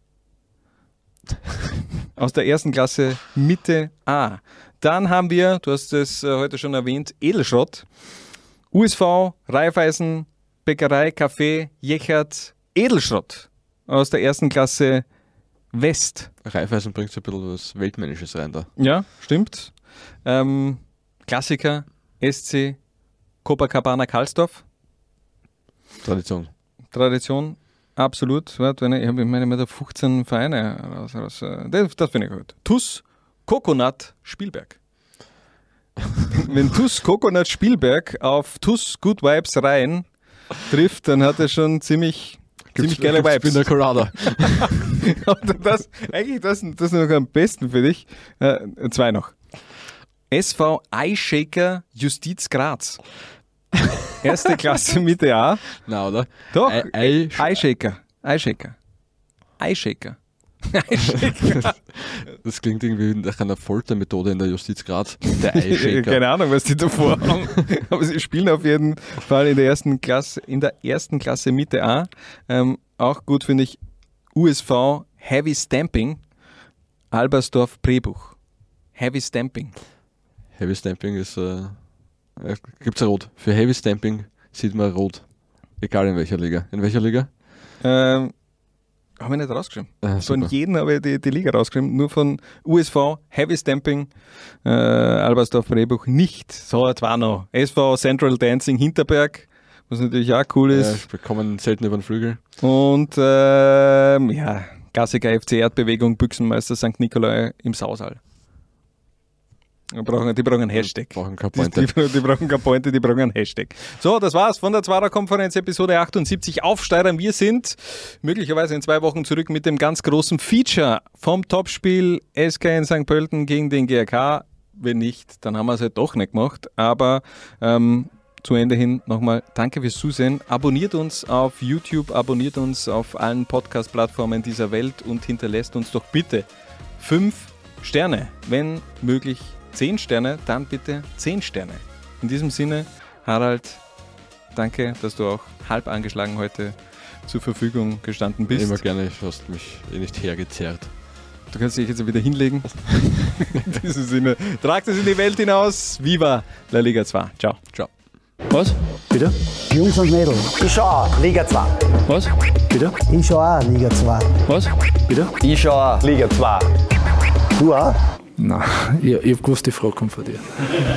Aus der ersten Klasse Mitte A. Dann haben wir, du hast es äh, heute schon erwähnt, Edelschrott. U S V, Raiffeisen, Bäckerei, Café, Jechert, Edelschrott. Aus der ersten Klasse West. Raiffeisen bringt so ein bisschen was Weltmännisches rein da. Ja, stimmt. Ähm, Klassiker, S C Copacabana Karlsdorf. Tradition. Tradition, absolut. Warte, ich habe meine mit fünfzehn Vereine raus. raus äh, das das finde ich gut. T U S Coconut Spielberg. Wenn T U S Coconut Spielberg auf T U S Good Vibes Rhein trifft, dann hat er schon ziemlich, ziemlich geile gibt's Vibes. Pina Colada. Und das, eigentlich das, das ist noch am besten für dich. Äh, zwei noch. S V Eyeshaker Justiz Graz. Erste Klasse Mitte A. Na, oder? Doch. Ei- Ei- Eyeshaker. Eyeshaker. Eyeshaker. Eyeshaker. Das klingt irgendwie nach einer Foltermethode in der Justiz Graz. Der Eyeshaker. Keine Ahnung, was die davor haben. Aber sie spielen auf jeden Fall in der ersten Klasse, in der ersten Klasse Mitte A. Ähm, auch gut finde ich U S V Heavy Stamping. Albersdorf Prebuch. Heavy Stamping. Heavy Stamping ist. Äh, äh, gibt's rot. Für Heavy Stamping sieht man rot. Egal in welcher Liga. In welcher Liga? Ähm, Habe ich nicht rausgeschrieben. Äh, von jedem habe ich die, die Liga rausgeschrieben. Nur von U S V, Heavy Stamping, äh, Albersdorf-Brebuch nicht. So, jetzt war noch. S V Central Dancing Hinterberg, was natürlich auch cool ist. Ja, wir kommen selten über den Flügel. Und ähm, ja, Gassiger F C Erdbewegung, Büchsenmeister Sankt Nikolai im Sausal. Die brauchen, die brauchen einen Hashtag. Die brauchen keine Pointe. Die, die, die brauchen keine Pointe, die brauchen einen Hashtag. So, das war's von der Zwarer-Konferenz Episode achtundsiebzig Aufsteigern. Wir sind möglicherweise in zwei Wochen zurück mit dem ganz großen Feature vom Topspiel S K in Sankt Pölten gegen den G R K. Wenn nicht, dann haben wir es halt doch nicht gemacht. Aber ähm, zu Ende hin nochmal danke fürs Zusehen. Abonniert uns auf YouTube, abonniert uns auf allen Podcast-Plattformen dieser Welt und hinterlässt uns doch bitte fünf Sterne, wenn möglich zehn Sterne, dann bitte zehn Sterne. In diesem Sinne, Harald, danke, dass du auch halb angeschlagen heute zur Verfügung gestanden bist. Immer gerne, du hast mich eh nicht hergezerrt. Du kannst dich jetzt wieder hinlegen. In diesem Sinne, tragt es in die Welt hinaus. Viva La Liga zwei. Ciao. Ciao. Was? Bitte? Jungs und Mädels. Ich schau auch Liga zwei. Was? Bitte? Ich schau auch Liga zwei. Was? Bitte? Ich schau auch Liga zwei. Du auch? Nein, ich, ich hab gewusst, die Frage kommt von dir.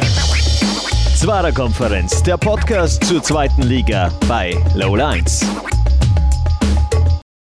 Zwarer-Konferenz, der Podcast zur zweiten Liga bei Low eins.